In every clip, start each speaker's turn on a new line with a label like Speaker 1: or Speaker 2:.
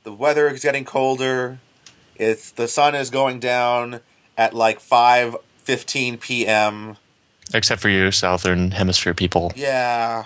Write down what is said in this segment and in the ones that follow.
Speaker 1: The weather is getting colder. The sun is going down at like 5:15 p.m.
Speaker 2: Except for you Southern Hemisphere people.
Speaker 1: Yeah.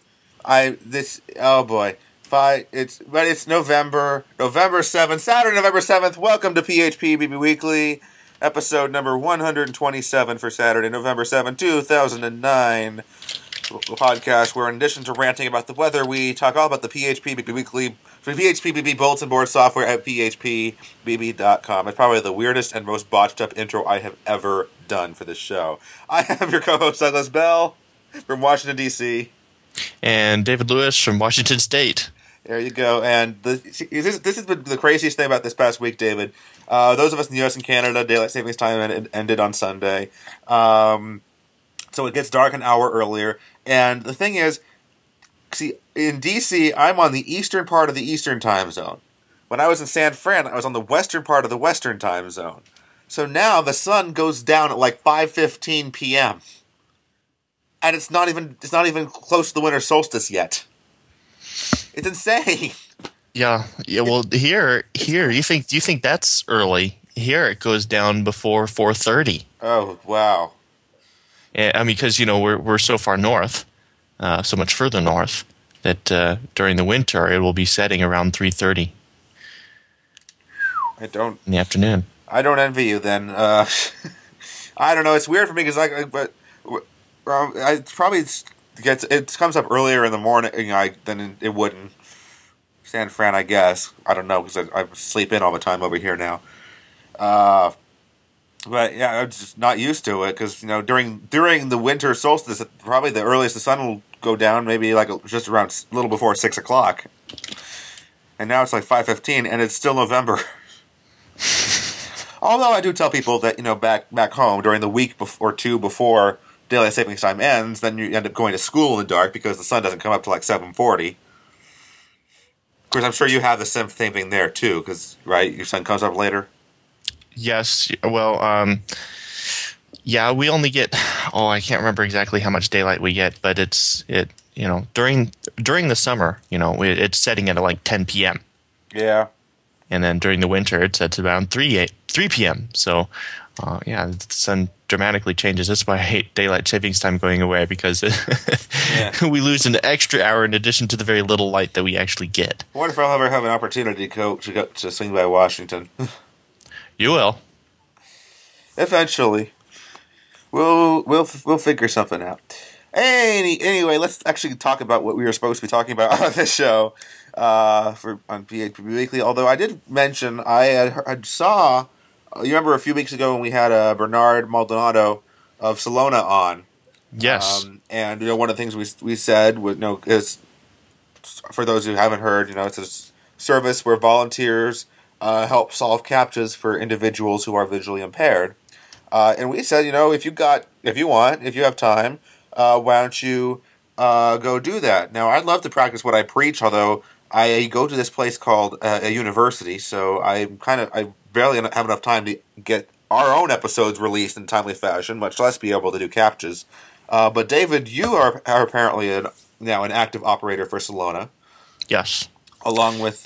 Speaker 1: Oh boy. It's November 7th, Saturday, November 7th. Welcome to PHP BB Weekly, episode number 127 for Saturday, November 7th, 2009. A podcast where, in addition to ranting about the weather, we talk all about the PHP BB Weekly, for PHP BB bulletin board software at phpbb.com. It's probably the weirdest and most botched up intro I have ever done for this show. I am your co-host, Douglas Bell, from Washington, D.C.
Speaker 2: And David Lewis from Washington State.
Speaker 1: There you go. And this has been the craziest thing about this past week, David. Those of us in the U.S. and Canada, daylight savings time ended on Sunday. So it gets dark an hour earlier. And the thing is, see, in D.C., I'm on the eastern part of the Eastern time zone. When I was in San Fran, I was on the western part of the Western time zone. So now the sun goes down at like 5:15 p.m. And it's not even close to the winter solstice yet. It's insane.
Speaker 2: Yeah. Well, here, you think that's early? Here it goes down before 4:30.
Speaker 1: Oh wow!
Speaker 2: I mean, because we're so far north, so much further north that during the winter it will be setting around 3:30. In the afternoon.
Speaker 1: I don't envy you then. I don't know. It's weird for me because it comes up earlier in the morning than it would in San Fran, I guess. I don't know because I sleep in all the time over here now. But yeah, I'm just not used to it because during the winter solstice, probably the earliest the sun will go down, maybe like just around a little before 6 o'clock. And now it's like 5:15, and it's still November. Although I do tell people that back home during the week or two before daylight savings time ends, then you end up going to school in the dark because the sun doesn't come up till like 7:40. Of course, I'm sure you have the same thing there too, because right, your sun comes up later.
Speaker 2: Yes. Well, yeah, we only get. Oh, I can't remember exactly how much daylight we get, but during the summer, it's setting at like 10 p.m.
Speaker 1: Yeah.
Speaker 2: And then during the winter, it sets around 3 p.m. So, yeah, the sun dramatically changes. That's why I hate daylight savings time going away, because we lose an extra hour in addition to the very little light that we actually get.
Speaker 1: I wonder if I'll ever have an opportunity to go to swing by Washington.
Speaker 2: You will.
Speaker 1: Eventually. We'll figure something out. Anyway, let's actually talk about what we were supposed to be talking about on this show on PHP Weekly. Although I did mention I saw. You remember a few weeks ago when we had Bernard Maldonado of Salona on?
Speaker 2: Yes.
Speaker 1: And one of the things we said is, for those who haven't heard, it's a service where volunteers help solve CAPTCHAs for individuals who are visually impaired. And we said, if you have time, why don't you go do that? Now, I'd love to practice what I preach, although I go to this place called a university, so I barely have enough time to get our own episodes released in timely fashion, much less be able to do CAPTCHAs. But David, you are apparently now an active operator for Salona.
Speaker 2: Yes.
Speaker 1: Along with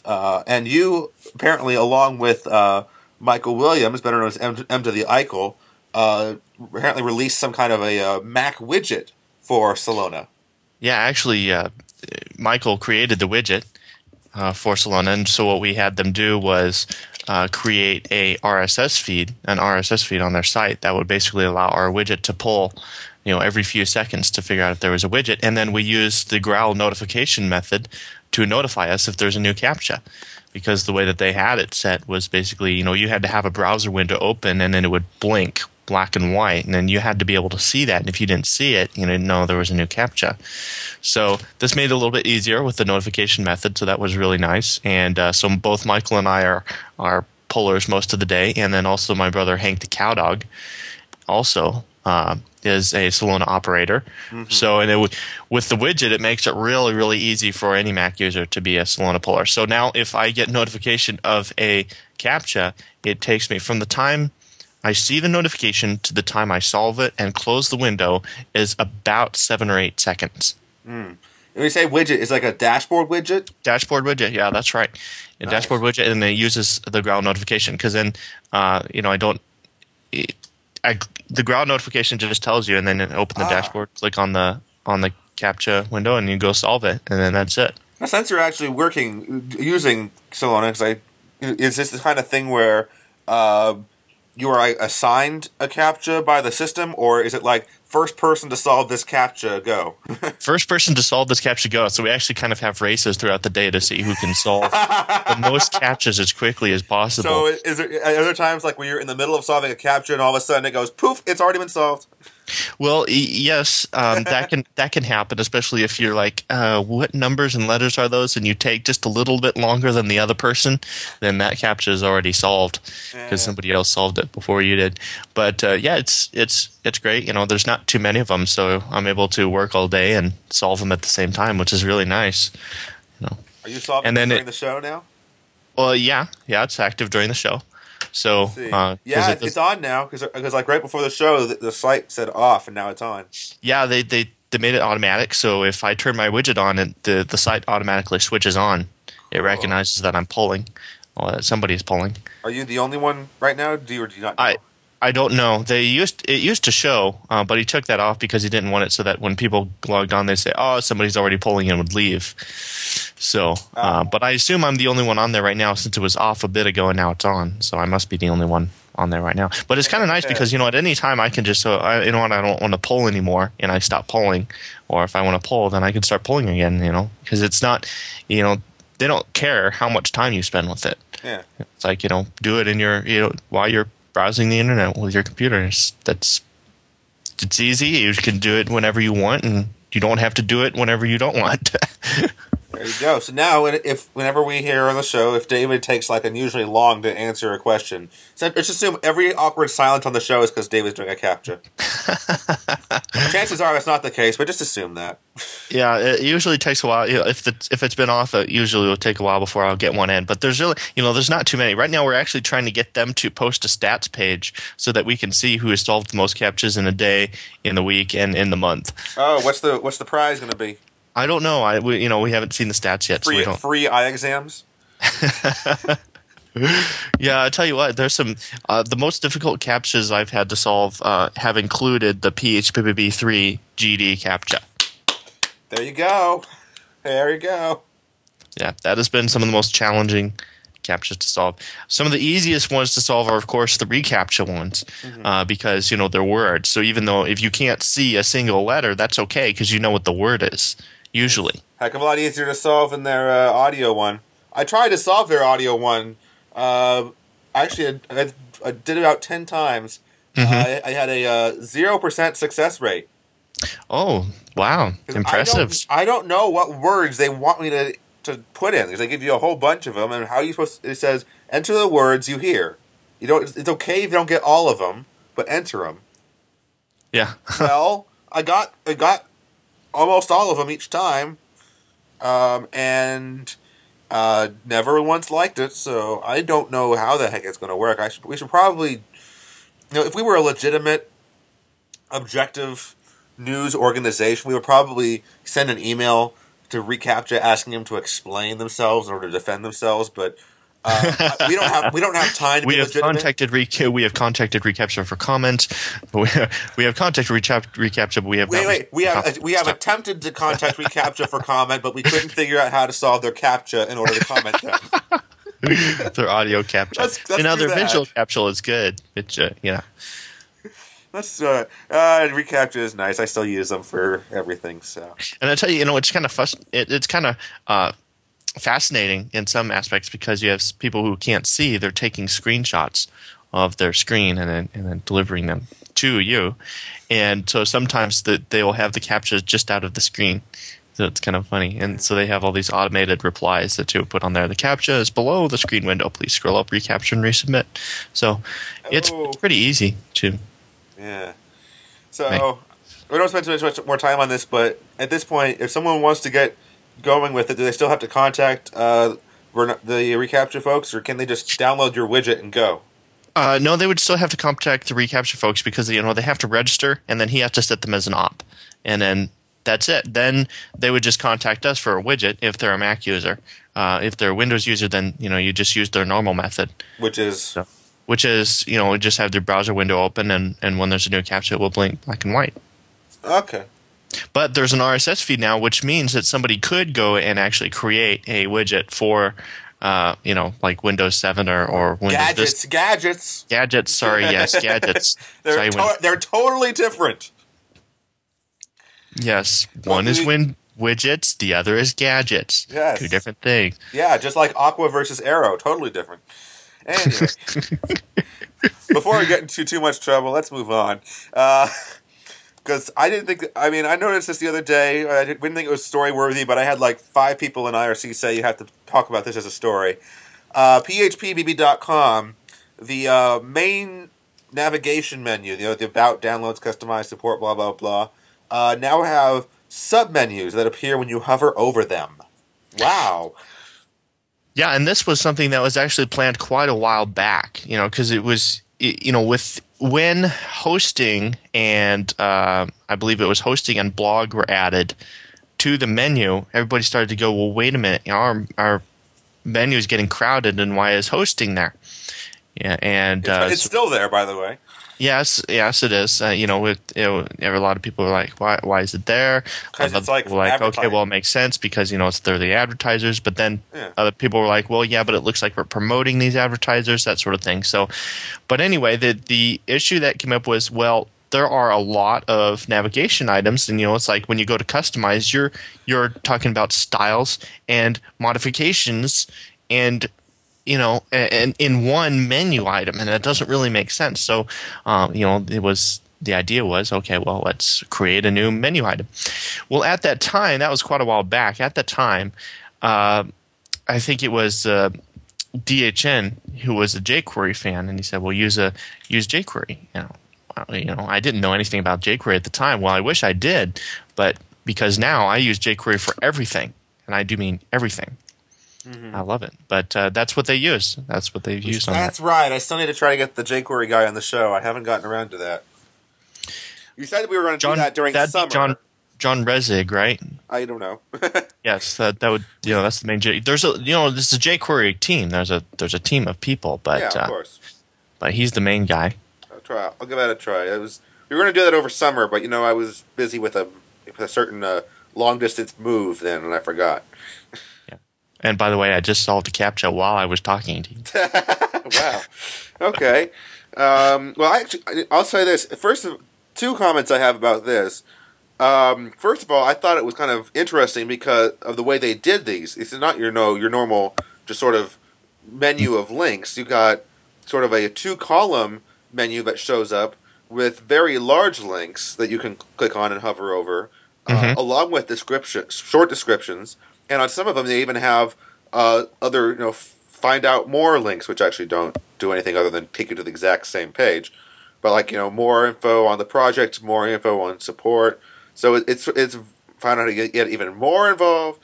Speaker 1: Michael Williams, better known as M to the Eichel, apparently released some kind of a Mac widget for Salona.
Speaker 2: Yeah, actually, Michael created the widget for Salona, and so what we had them do was create an RSS feed on their site that would basically allow our widget to pull every few seconds to figure out if there was a widget, and then we used the Growl notification method to notify us if there's a new CAPTCHA, because the way that they had it set was basically you had to have a browser window open and then it would blink black and white, and then you had to be able to see that, and if you didn't see it, you didn't know there was a new CAPTCHA. So this made it a little bit easier with the notification method, so that was really nice. And so both Michael and I are pullers most of the day, and then also my brother Hank the Cowdog also is a Salona operator. Mm-hmm. So with the widget, it makes it really, really easy for any Mac user to be a Salona puller. So now if I get notification of a CAPTCHA, it takes me from the time I see the notification to the time I solve it and close the window is about 7 or 8 seconds.
Speaker 1: Mm. When you say widget, it's like a dashboard widget?
Speaker 2: Dashboard widget, yeah, that's right. A
Speaker 1: Nice.
Speaker 2: dashboard widget, and it uses the ground notification because then, I don't. The ground notification just tells you, and then open the dashboard, click on the CAPTCHA window, and you go solve it, and then that's it.
Speaker 1: Now, since you're actually using Solana, is this the kind of thing where you are assigned a CAPTCHA by the system, or is it like first person to solve this CAPTCHA, go?
Speaker 2: First person to solve this CAPTCHA, go. So we actually kind of have races throughout the day to see who can solve the most CAPTCHAs as quickly as possible.
Speaker 1: So are there times like when you're in the middle of solving a CAPTCHA and all of a sudden it goes, poof, it's already been solved?
Speaker 2: Well, yes, that can happen, especially if you're like, what numbers and letters are those? And you take just a little bit longer than the other person, then that CAPTCHA is already solved because somebody else solved it before you did. But yeah, it's great. There's not too many of them, so I'm able to work all day and solve them at the same time, which is really nice.
Speaker 1: Are you solving them during the show now?
Speaker 2: Well, yeah, it's active during the show. So
Speaker 1: it's on now because like right before the show, the site said off, and now it's on.
Speaker 2: Yeah, they made it automatic. So if I turn my widget on, the site automatically switches on. It recognizes that I'm pulling, or that somebody's pulling.
Speaker 1: Are you the only one right now? Do you not know?
Speaker 2: I don't know. It used to show, but he took that off because he didn't want it so that when people logged on, they say, "Oh, somebody's already pulling," and would leave. So, but I assume I'm the only one on there right now since it was off a bit ago and now it's on. So I must be the only one on there right now. But it's kind of nice because at any time I can just I don't want to pull anymore, and I stop pulling, or if I want to pull, then I can start pulling again. Because it's not, they don't care how much time you spend with it.
Speaker 1: Yeah,
Speaker 2: it's like do it in your while you're browsing the internet with your computer. It's easy. You can do it whenever you want, and you don't have to do it whenever you don't want.
Speaker 1: There you go. So now, whenever we hear on the show, if David takes like unusually long to answer a question, so let's assume every awkward silence on the show is because David's doing a CAPTCHA. Chances are that's not the case, but just assume that.
Speaker 2: Yeah, it usually takes a while. If it's been off, it usually will take a while before I'll get one in. But there's really, there's not too many. Right now, we're actually trying to get them to post a stats page so that we can see who has solved the most CAPTCHAs in a day, in the week, and in the month.
Speaker 1: Oh, what's the prize going to be?
Speaker 2: I don't know. We haven't seen the stats yet.
Speaker 1: Free eye exams.
Speaker 2: Yeah, I tell you what. There's some the most difficult CAPTCHAs I've had to solve have included the PHPBB3 GD CAPTCHA.
Speaker 1: There you go.
Speaker 2: Yeah, that has been some of the most challenging CAPTCHAs to solve. Some of the easiest ones to solve are, of course, the reCAPTCHA ones, because they're words. So even though if you can't see a single letter, that's okay because you know what the word is. Usually,
Speaker 1: heck of a lot easier to solve than their audio one. I tried to solve their audio one. Actually, I did it about 10 times. I had a 0% success rate.
Speaker 2: Oh, wow. Impressive.
Speaker 1: I don't know what words they want me to put in because they give you a whole bunch of them, and how are you supposed to, it says enter the words you hear. It's okay if you don't get all of them, but enter them.
Speaker 2: Yeah.
Speaker 1: Well, I got almost all of them each time, and never once liked it, so I don't know how the heck it's going to work. We should probably, if we were a legitimate, objective news organization, we would probably send an email to reCAPTCHA asking them to explain themselves in order to defend themselves, but we don't have time to be legitimate.
Speaker 2: We have contacted reCAPTCHA for comment. We have contacted reCAPTCHA, but we have
Speaker 1: we have attempted to contact reCAPTCHA for comment, but we couldn't figure out how to solve their CAPTCHA in order to comment them.
Speaker 2: Their audio CAPTCHA.
Speaker 1: Let's
Speaker 2: their visual CAPTCHA is good.
Speaker 1: reCAPTCHA is nice. I still use them for everything. So,
Speaker 2: and I tell you, it's kind of it's kind of fascinating in some aspects because you have people who can't see. They're taking screenshots of their screen and then delivering them to you, and so sometimes they will have the CAPTCHAs just out of the screen. So it's kind of funny, and so they have all these automated replies that you would put on there. The CAPTCHA is below the screen window. Please scroll up, reCAPTCHA, and resubmit. So it's pretty easy to.
Speaker 1: Yeah. So we don't spend too much more time on this, but at this point, if someone wants to get going with it, do they still have to contact the reCAPTCHA folks, or can they just download your widget and go?
Speaker 2: No, they would still have to contact the reCAPTCHA folks because they have to register, and then he has to set them as an op, and then That's it. Then they would just contact us for a widget if they're a Mac user. If they're a Windows user, then you just use their normal method,
Speaker 1: Which is
Speaker 2: so, which is just have their browser window open, and when there's a new captcha, it will blink black and white.
Speaker 1: okay.
Speaker 2: But there's an RSS feed now, which means that somebody could go and actually create a widget for, like Windows 7 or Windows
Speaker 1: Gadgets.
Speaker 2: Gadgets. Sorry, yes, gadgets.
Speaker 1: They're totally different.
Speaker 2: Yes, one is widgets, the other is gadgets.
Speaker 1: Yes.
Speaker 2: Two different things.
Speaker 1: Yeah, just like Aqua versus Arrow, totally different. Anyway, before we get into too much trouble, let's move on. Because I didn't think, I noticed this the other day. I didn't think it was story worthy, but I had like 5 people in IRC say you have to talk about this as a story. PHPBB.com, the main navigation menu, the about, downloads, customize, support, blah, blah, blah, now have submenus that appear when you hover over them. Wow.
Speaker 2: Yeah, and this was something that was actually planned quite a while back, because it was, when hosting and I believe it was hosting and blog were added to the menu, everybody started to go, well, wait a minute, our menu is getting crowded, and why is hosting there? Yeah, and
Speaker 1: it's still there, by the way.
Speaker 2: Yes, it is. A lot of people are like, why is it there?
Speaker 1: Because it's like
Speaker 2: okay, well, it makes sense because they're the advertisers. But then other people were like, well, yeah, but it looks like we're promoting these advertisers, that sort of thing. So, but anyway, the issue that came up was, well, there are a lot of navigation items, and it's like when you go to customize, you're talking about styles and modifications and and in one menu item, and that doesn't really make sense. So, the idea was, okay, well, let's create a new menu item. Well, at that time, that was quite a while back. At that time, I think it was DHN who was a jQuery fan, and he said, well, use jQuery. I didn't know anything about jQuery at the time. Well, I wish I did, but because now I use jQuery for everything, and I do mean everything. Mm-hmm. I love it, but that's what they use. That's what they've used on that.
Speaker 1: That's right. I still need to try to get the jQuery guy on the show. I haven't gotten around to that. You said we were going to do that during summer.
Speaker 2: John Resig, right?
Speaker 1: I don't know.
Speaker 2: Yes, that would that's the main. There's this is a jQuery team. There's a team of people, but
Speaker 1: yeah, of course.
Speaker 2: But he's the main guy.
Speaker 1: I'll give that a try. We were going to do that over summer, but I was busy with a certain long distance move then, and I forgot.
Speaker 2: And by the way, I just solved a CAPTCHA while I was talking to you.
Speaker 1: Wow. Okay. Well, I'll say this. First, 2 comments I have about this. First of all, I thought it was kind of interesting because of the way they did these. It's not your normal just sort of menu of links. You got sort of a 2-column menu that shows up with very large links that you can click on and hover over, along with short descriptions. And on some of them, they even have other, find out more links, which actually don't do anything other than take you to the exact same page. But like, more info on the project, more info on support. So it's found out to get even more involved.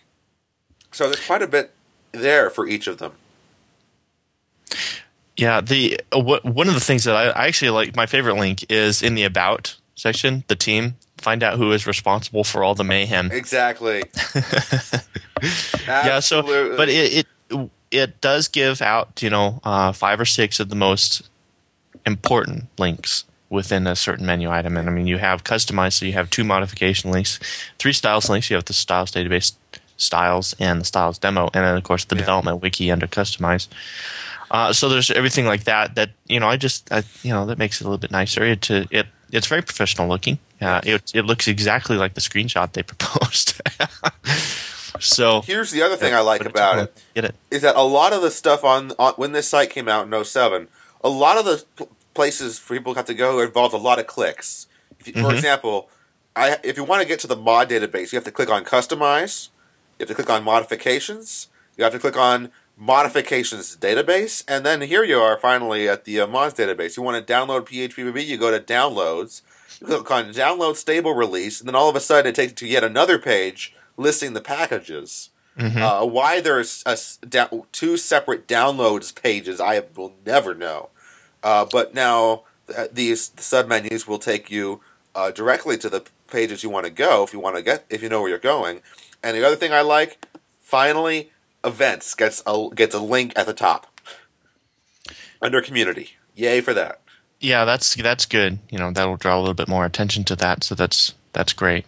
Speaker 1: So there's quite a bit there for each of them.
Speaker 2: Yeah, one of the things that I actually like, my favorite link is in the About section, the team. Find out who is responsible for all the mayhem.
Speaker 1: Exactly.
Speaker 2: Yeah. So, but it does give out 5 or 6 of the most important links within a certain menu item, and you have customized, so you have 2 modification links, 3 styles links. You have the styles database styles and the styles demo, and then of course the development wiki under customize. So there's everything like that. That that makes it a little bit nicer. It's very professional looking. It looks exactly like the screenshot they proposed. So
Speaker 1: here's the other thing I like about it is that a lot of the stuff on when this site came out in 2007, a lot of the places for people have to go involved a lot of clicks. For example, if you want to get to the mod database, you have to click on customize, you have to click on modifications, you have to click on modifications database, and then here you are finally at the mods database. You want to download PHPBB, you go to downloads, you click on download stable release, and then all of a sudden it takes you to yet another page listing the packages. Why there's 2 separate downloads pages, I will never know. But now these submenus will take you directly to the pages you want to go if you know where you're going. And the other thing I like, finally, events gets a link at the top under community. Yay for that.
Speaker 2: Yeah, that's good. That'll draw a little bit more attention to that. So that's great.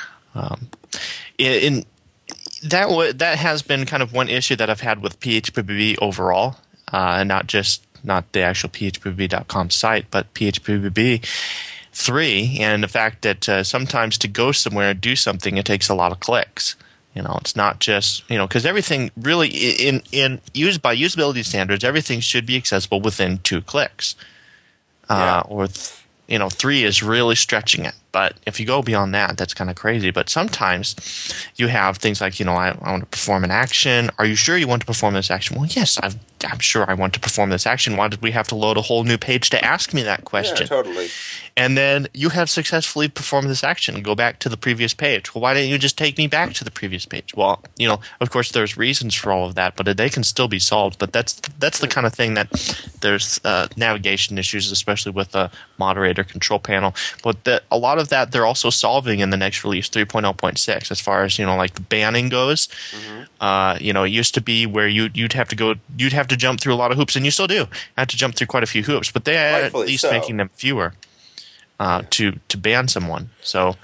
Speaker 2: In that has been kind of one issue that I've had with PHPBB overall, and not the actual phpbb.com site, but PHPBB 3, and the fact that sometimes to go somewhere and do something, it takes a lot of clicks. It's not just because everything really by usability standards, everything should be accessible within 2 clicks. Or 3 is really stretching it. But if you go beyond that, that's kind of crazy. But sometimes you have things like, I want to perform an action. Are you sure you want to perform this action? Well, yes, I'm sure I want to perform this action. Why did we have to load a whole new page to ask me that question?
Speaker 1: Yeah, totally.
Speaker 2: And then you have successfully performed this action. Go back to the previous page. Well, why didn't you just take me back to the previous page? Well, of course, there's reasons for all of that, but they can still be solved. But that's the kind of thing that there's navigation issues, especially with the moderator control panel. But a lot of that they're also solving in the next release, 3.0.6, as far as like banning goes. Mm-hmm. It used to be where you'd have to jump through a lot of hoops, and you still do have to jump through quite a few hoops, but they are at least making them fewer to ban someone. So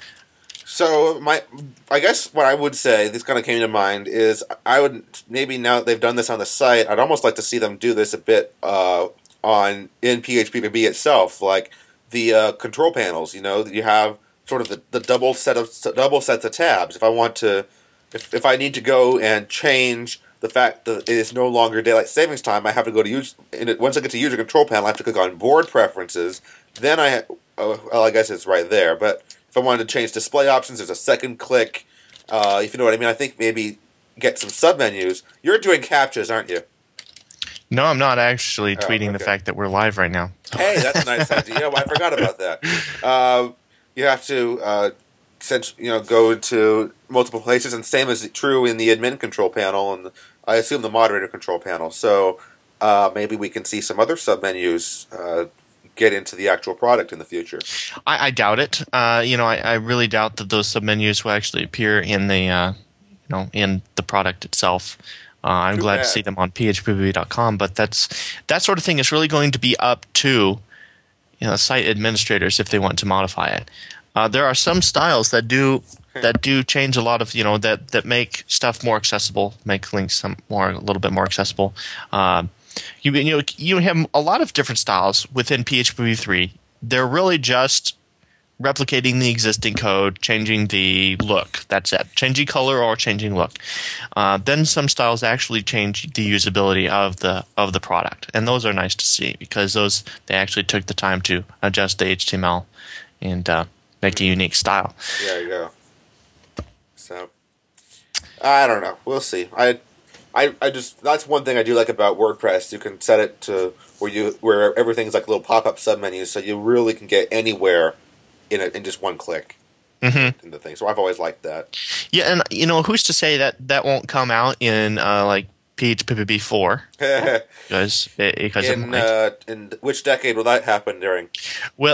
Speaker 1: I guess what I would say, this kind of came to mind, is I would maybe, now that they've done this on the site, I'd almost like to see them do this a bit in PHPBB itself, like the control panels. You have sort of the double sets of tabs. If I need to go and change the fact that it is no longer daylight savings time, I have to go to once I get to user control panel, I have to click on board preferences. Then I guess it's right there. But if I wanted to change display options, there's a second click. If you know what I mean, I think maybe get some submenus. You're doing captchas, aren't you?
Speaker 2: No, I'm not actually tweeting the fact that we're live right now.
Speaker 1: Hey, that's a nice idea. Well, I forgot about that. You have to go to multiple places, and same is true in the admin control panel, and I assume the moderator control panel. So maybe we can see some other submenus get into the actual product in the future.
Speaker 2: I doubt it. I really doubt that those submenus will actually appear in the in the product itself. I'm glad to see them on phpbb.com, but that sort of thing is really going to be up to site administrators if they want to modify it. There are some styles that do change a lot of that make stuff more accessible, make links a little bit more accessible. You have a lot of different styles within PHP 3. They're really just replicating the existing code, changing the look. That's it. Changing color or changing look. Then some styles actually change the usability of the product, and those are nice to see because they actually took the time to adjust the HTML and make a unique style.
Speaker 1: There you go. So I don't know. We'll see. I just, that's one thing I do like about WordPress. You can set it to where everything's like little pop-up submenus, so you really can get anywhere in just one click.
Speaker 2: Mm-hmm.
Speaker 1: In the thing. So I've always liked that.
Speaker 2: Yeah, and who's to say that won't come out in like PHPBB 4? because
Speaker 1: in which decade will that happen during?
Speaker 2: Well,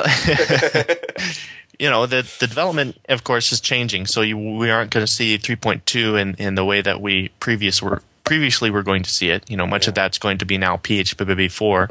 Speaker 2: the development, of course, is changing. So we aren't going to see 3.2 in the way that we previously were going to see it. Much of that's going to be now PHPBB 4.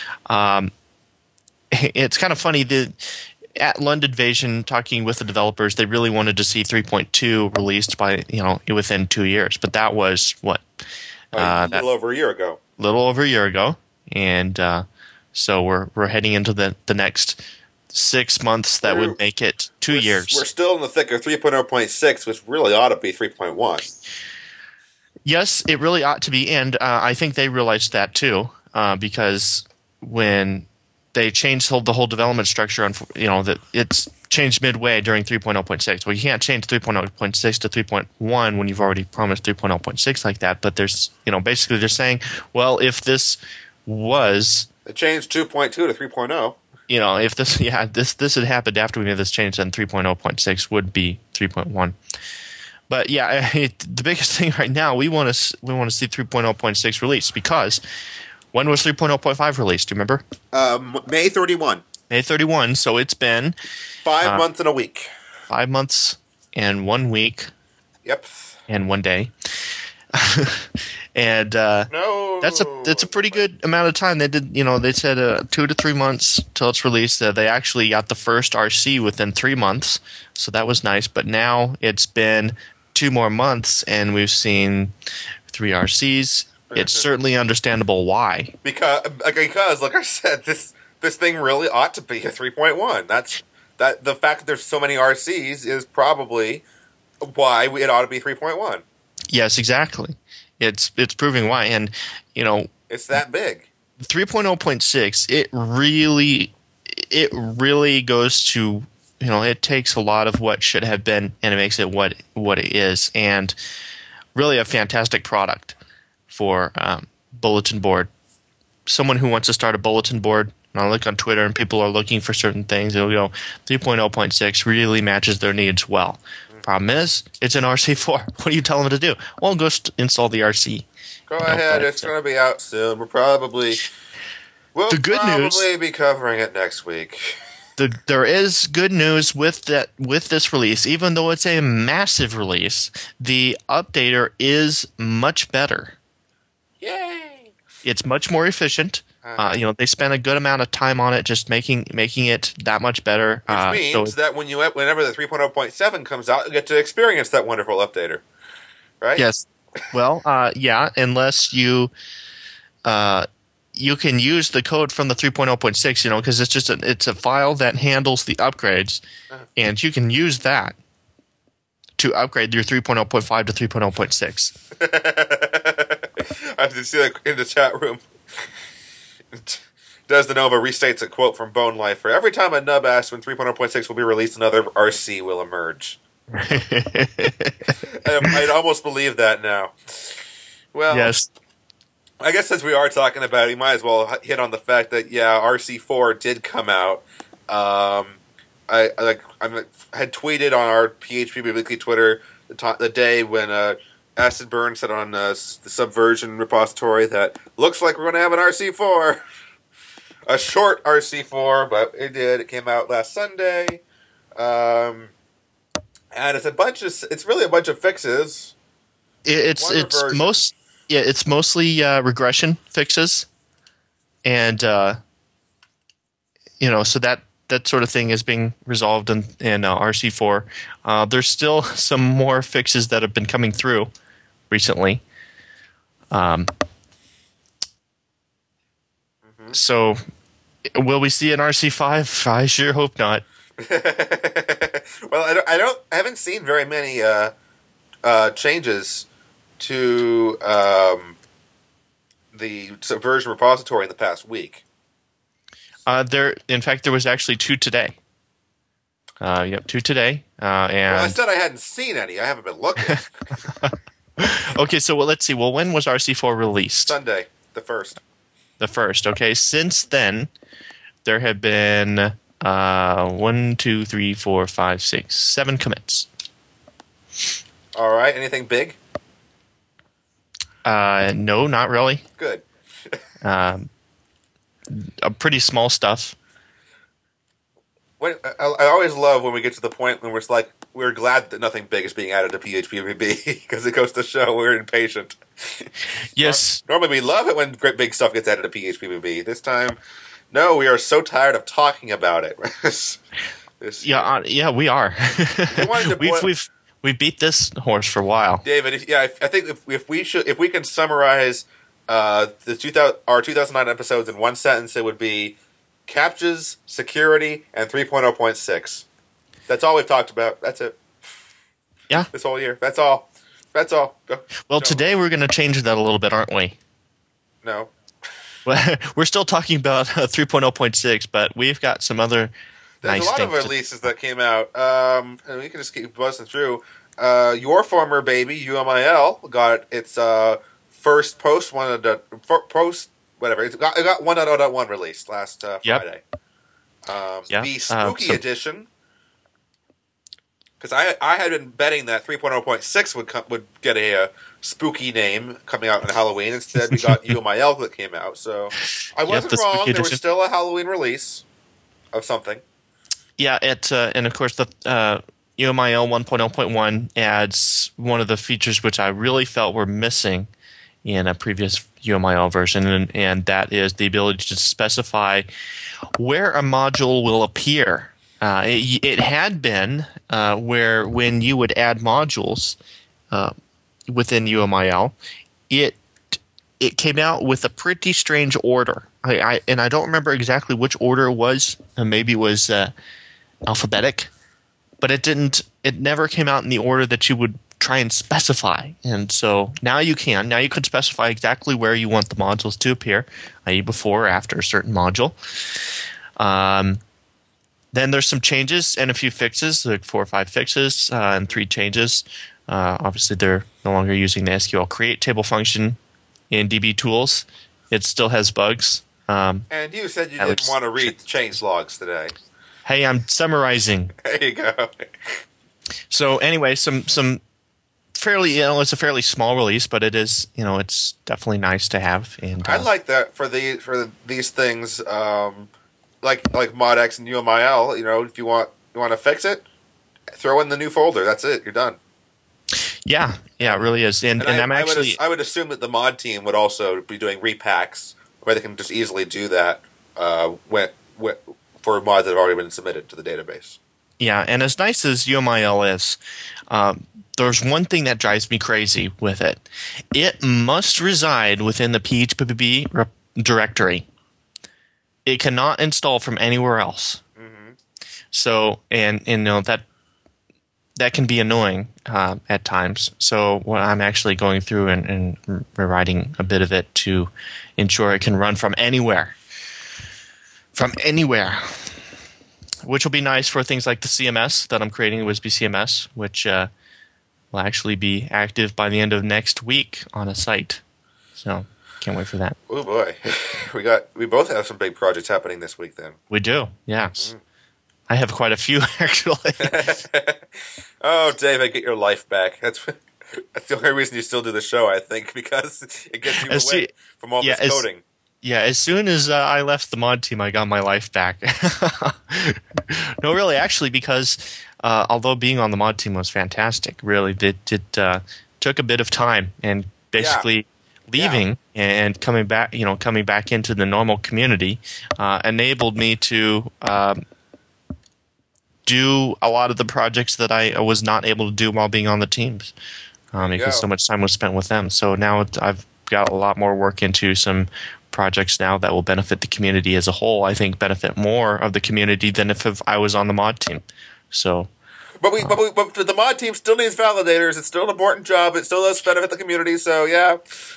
Speaker 2: It's kind of funny at Londonvasion, talking with the developers, they really wanted to see 3.2 released by within 2 years, but that was what
Speaker 1: a little over a year ago.
Speaker 2: And so we're heading into the next 6 months that would make it 2 years.
Speaker 1: We're still in the thick of 3.0.6, which really ought to be 3.1.
Speaker 2: Yes, it really ought to be, and I think they realized that too, because when they changed the whole development structure, that it's changed midway during 3.0.6. Well, you can't change 3.0.6 to 3.1 when you've already promised 3.0.6 like that. But there's, basically they're saying, well, if this was...
Speaker 1: It changed 2.2 to 3.0.
Speaker 2: If this had happened after we made this change, then 3.0.6 would be 3.1. But yeah, the biggest thing right now, we want to see 3.0.6 released because... When was 3.0.5 released? Do you remember?
Speaker 1: May 31.
Speaker 2: May 31. So it's been
Speaker 1: 5 months and a week.
Speaker 2: 5 months and 1 week
Speaker 1: Yep.
Speaker 2: and 1 day. And
Speaker 1: No.
Speaker 2: that's a pretty good amount of time. They said 2 to 3 months till it's released. They actually got the first RC within 3 months, so that was nice. But now it's been 2 more months, and we've seen 3 RCs. It's certainly understandable why.
Speaker 1: Because, like I said, this thing really ought to be a 3.1. The fact that there's so many RCs is probably why it ought to be 3.1.
Speaker 2: Yes, exactly. It's proving why, and
Speaker 1: it's that big.
Speaker 2: 3.0.6. It really goes to it takes a lot of what should have been and it makes it what it is, and really a fantastic product for bulletin board. Someone who wants to start a bulletin board, and I look on Twitter and people are looking for certain things, it'll go 3.0.6 really matches their needs well. Problem is, it's an RC4. What do you tell them to do? Well, go install the RC.
Speaker 1: Go ahead. It's going to be out soon. We'll probably be covering it next week.
Speaker 2: There is good news with this release. Even though it's a massive release, the updater is much better.
Speaker 1: Yay!
Speaker 2: It's much more efficient. They spent a good amount of time on it, just making it that much better.
Speaker 1: Which means that whenever the 3.0.7 comes out, you get to experience that wonderful updater, right?
Speaker 2: Yes. Well, yeah, unless you can use the code from the 3.0.6, because it's a file that handles the upgrades, and you can use that to upgrade your 3.0.5 to 3.0.6.
Speaker 1: I did see that in the chat room. Des the Nova restates a quote from Bone Life: "For every time a nub asks when 3.0.6 will be released, another RC will emerge." I'd almost believe that now. Well,
Speaker 2: yes.
Speaker 1: I guess since we are talking about it, you might as well hit on the fact that RC4 did come out. I had tweeted on our PHP Weekly Twitter the day when Acid Burn said on the Subversion repository that looks like we're going to have an RC4, a short RC4, but it did. It came out last Sunday, and it's really a bunch of fixes.
Speaker 2: It's mostly regression fixes, and so that sort of thing is being resolved in RC4. There's still some more fixes that have been coming through recently. So will we see an RC5? I sure hope not.
Speaker 1: Well, I haven't seen very many changes to the Subversion repository in the past week.
Speaker 2: In fact, there was actually 2 today. 2 today. And
Speaker 1: I said I hadn't seen any. I haven't been looking.
Speaker 2: Okay, so let's see. Well, when was RC4 released?
Speaker 1: Sunday, the 1st.
Speaker 2: The 1st. Okay, since then, there have been 1, 2, 3, 4, 5, 6, 7 commits.
Speaker 1: All right. Anything big?
Speaker 2: No, not really.
Speaker 1: Good.
Speaker 2: A pretty small stuff.
Speaker 1: I always love when we get to the point when we're glad that nothing big is being added to PHPVB because it goes to show we're impatient.
Speaker 2: Yes.
Speaker 1: Normally we love it when great big stuff gets added to PHPVB. This time, no, we are so tired of talking about it.
Speaker 2: Yeah, we are. We beat this horse for a while.
Speaker 1: David, I think if we can summarize our 2009 episodes in one sentence, it would be CAPTCHAs, security, and 3.0.6. That's all we've talked about. That's it.
Speaker 2: Yeah.
Speaker 1: This whole year. That's all.
Speaker 2: Well, today we're going to change that a little bit, aren't we?
Speaker 1: No.
Speaker 2: We're still talking about 3.0.6, but we've got some other
Speaker 1: There's a lot of releases that came out. And we can just keep buzzing through. Your former baby, UMIL, got its first post whatever. It got 1.0.1 released last Friday. The Spooky Edition, because I had been betting that 3.0.6 would get a spooky name coming out on Halloween. Instead, we got UMIL that came out. So I wasn't wrong. There was still a Halloween release of something.
Speaker 2: Yeah, and of course the UMIL 1.0.1 adds one of the features which I really felt were missing in a previous UMIL version, and that is the ability to specify where a module will appear. It had been where when you would add modules within UMIL, it came out with a pretty strange order. I don't remember exactly which order it was. Maybe it was alphabetic, but it never came out in the order that you would try and specify. And so now you can specify exactly where you want the modules to appear, i.e. before or after a certain module. Then there's some changes and a few fixes, like 4 or 5 fixes and 3 changes. Obviously, they're no longer using the SQL create table function in DB tools. It still has bugs.
Speaker 1: And you said you didn't want to read the change logs today.
Speaker 2: Hey, I'm summarizing.
Speaker 1: There you go.
Speaker 2: So anyway, some fairly, it's a fairly small release, but it is, it's definitely nice to have. And
Speaker 1: I like that for these things, like ModX and UMIL. If you want to fix it, throw in the new folder. That's it. You're done.
Speaker 2: Yeah, it really is. And
Speaker 1: I would assume that the mod team would also be doing repacks where they can just easily do that for mods that have already been submitted to the database.
Speaker 2: Yeah, and as nice as UMIL is, there's one thing that drives me crazy with it. It must reside within the PHP directory. It cannot install from anywhere else. Mm-hmm. So, and that can be annoying at times. So I'm actually going through and rewriting a bit of it to ensure it can run from anywhere. Which will be nice for things like the CMS that I'm creating, the WSB CMS, which will actually be active by the end of next week on a site. So can't wait for that.
Speaker 1: Oh boy, we both have some big projects happening this week. Then
Speaker 2: we do, yes. I have quite a few actually.
Speaker 1: Oh, David, get your life back. That's the only reason you still do the show, I think, because it gets you away from all this coding.
Speaker 2: Yeah, as soon as I left the mod team, I got my life back. No, really, actually, because although being on the mod team was fantastic, really, it took a bit of time, and basically leaving and coming back into the normal community enabled me to do a lot of the projects that I was not able to do while being on the teams because so much time was spent with them. So now I've got a lot more work into some projects now that will benefit the community as a whole. I think benefit more of the community than if I was on the mod team. So,
Speaker 1: but the mod team still needs validators. It's still an important job. It still does benefit the community. So yeah.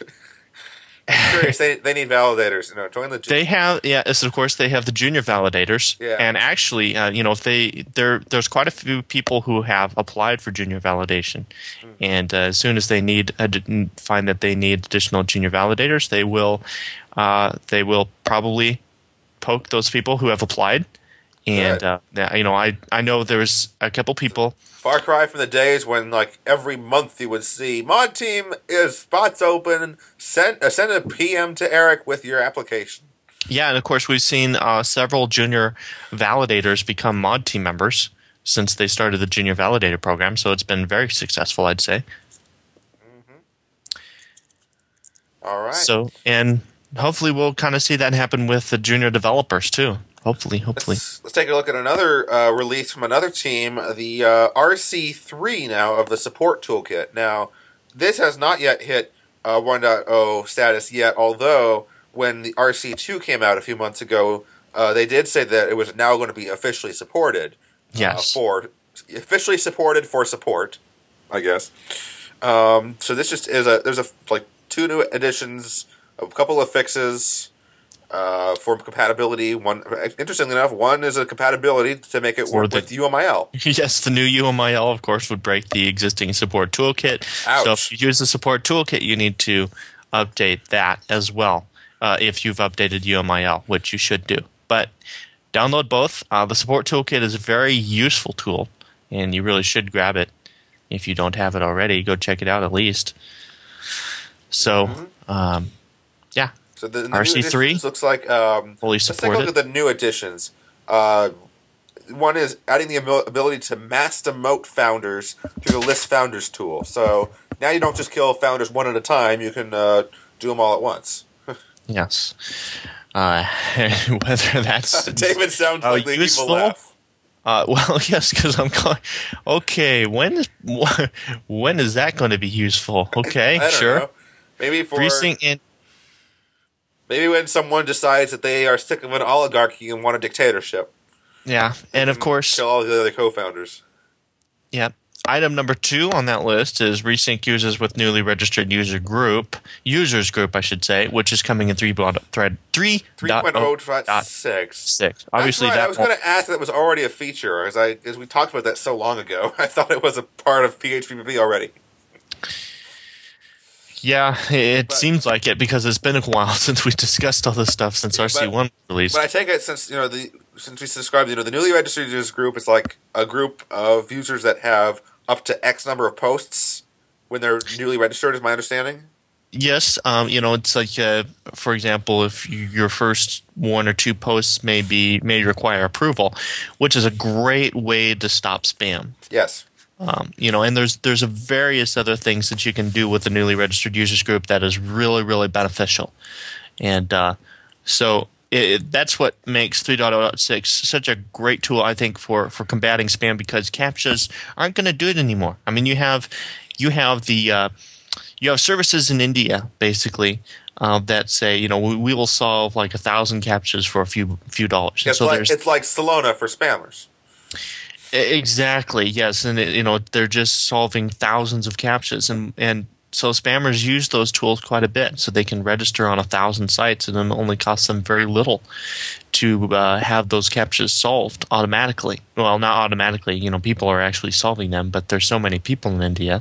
Speaker 1: They need validators. Join the.
Speaker 2: They have, so of course they have the junior validators, and actually, there's quite a few people who have applied for junior validation, and as soon as they find that they need additional junior validators, they will probably poke those people who have applied, and I know there's a couple people.
Speaker 1: Far cry from the days when, every month you would see, mod team is spots open, send a PM to Eric with your application.
Speaker 2: Yeah, and of course we've seen several junior validators become mod team members since they started the junior validator program, so it's been very successful, I'd say.
Speaker 1: Mm-hmm. All right.
Speaker 2: So, and hopefully we'll kind of see that happen with the junior developers too. Hopefully.
Speaker 1: Let's take a look at another release from another team, the RC3 now of the support toolkit. Now, this has not yet hit 1.0 status yet, although when the RC2 came out a few months ago, they did say that it was now going to be officially supported.
Speaker 2: Yes.
Speaker 1: Officially supported for support, I guess. So this just is there's 2 new additions, a couple of fixes. For compatibility, interestingly enough, one is a compatibility to make it work with UMIL.
Speaker 2: Yes, the new UMIL, of course, would break the existing support toolkit.
Speaker 1: Ouch.
Speaker 2: So if you use the support toolkit, you need to update that as well if you've updated UMIL, which you should do. But download both. The support toolkit is a very useful tool, and you really should grab it. If you don't have it already, go check it out at least. So, yeah.
Speaker 1: So the
Speaker 2: RC3
Speaker 1: looks like
Speaker 2: fully supported.
Speaker 1: Let's take a look at the new additions. one is adding the ability to mass demote founders through the list founders tool. So now you don't just kill founders one at a time; you can do them all at once.
Speaker 2: Yes. Whether that's
Speaker 1: David sounds like the
Speaker 2: useful.
Speaker 1: evil laugh.
Speaker 2: Well, yes, because I'm going. Okay, when is that going to be useful? Okay,
Speaker 1: I don't
Speaker 2: sure.
Speaker 1: know. Maybe for
Speaker 2: Greasing in.
Speaker 1: maybe when someone decides that they are sick of an oligarchy and want a dictatorship.
Speaker 2: Yeah, and of course,
Speaker 1: kill all the other co-founders.
Speaker 2: yeah. Item number 2 on that list is resync users with newly registered users group, I should say, which is coming in 3.0.6. Obviously,
Speaker 1: right. I was going to ask if that was already a feature, as we talked about that so long ago. I thought it was a part of PHP already.
Speaker 2: Yeah, it seems like it because it's been a while since we discussed all this stuff since RC1 was released.
Speaker 1: But I take it since we subscribed, the newly registered users group is like a group of users that have up to X number of posts when they're newly registered, is my understanding?
Speaker 2: Yes. It's like, for example, if your first 1 or 2 posts may require approval, which is a great way to stop spam.
Speaker 1: Yes.
Speaker 2: And there's various other things that you can do with the newly registered users group that is really, really beneficial. And so that's what makes 3.0.6 such a great tool, I think, for combating spam, because CAPTCHAs aren't going to do it anymore. I mean, you have services in India basically that say, we will solve like 1,000 CAPTCHAs for a few dollars.
Speaker 1: It's like Solana for spammers.
Speaker 2: Exactly. Yes, and they're just solving thousands of CAPTCHAs, and so spammers use those tools quite a bit, so they can register on 1,000 sites, and it only costs them very little to have those CAPTCHAs solved automatically. Well, not automatically. People are actually solving them, but there's so many people in India,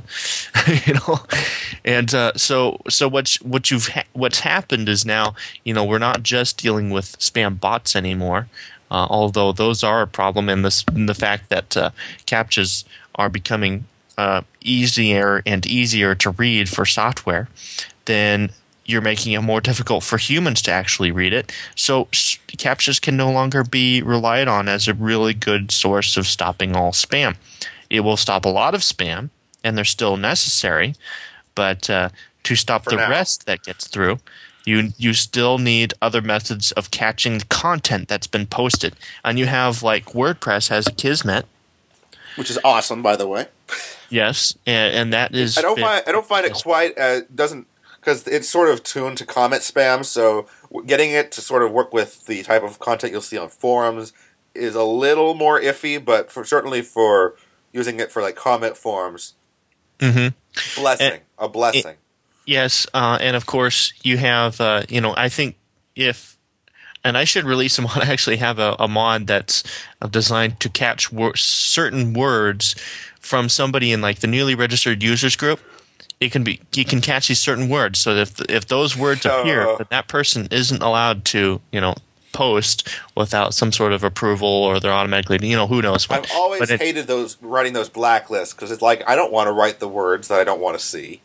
Speaker 2: And so what's happened is now we're not just dealing with spam bots anymore. Although those are a problem in the fact that CAPTCHAs are becoming easier and easier to read for software, then you're making it more difficult for humans to actually read it. So CAPTCHAs can no longer be relied on as a really good source of stopping all spam. It will stop a lot of spam, and they're still necessary, but to stop the rest that gets through, you still need other methods of catching the content that's been posted. And you have, like, WordPress has a Kismet,
Speaker 3: which is awesome, by the way.
Speaker 2: Yes, and that is.
Speaker 1: I don't find it quite doesn't, because it's sort of tuned to comment spam. So getting it to sort of work with the type of content you'll see on forums is a little more iffy. But certainly for using it for like comment forums, a blessing.
Speaker 2: Yes, and of course you have, I think and I should release a mod. I actually have a mod that's designed to catch certain words from somebody in like the newly registered users group. You can catch these certain words. So if those words appear, but that person isn't allowed to, post without some sort of approval, or they're automatically, who knows what.
Speaker 1: I've always hated writing those blacklists, because it's like I don't want to write the words that I don't want to see.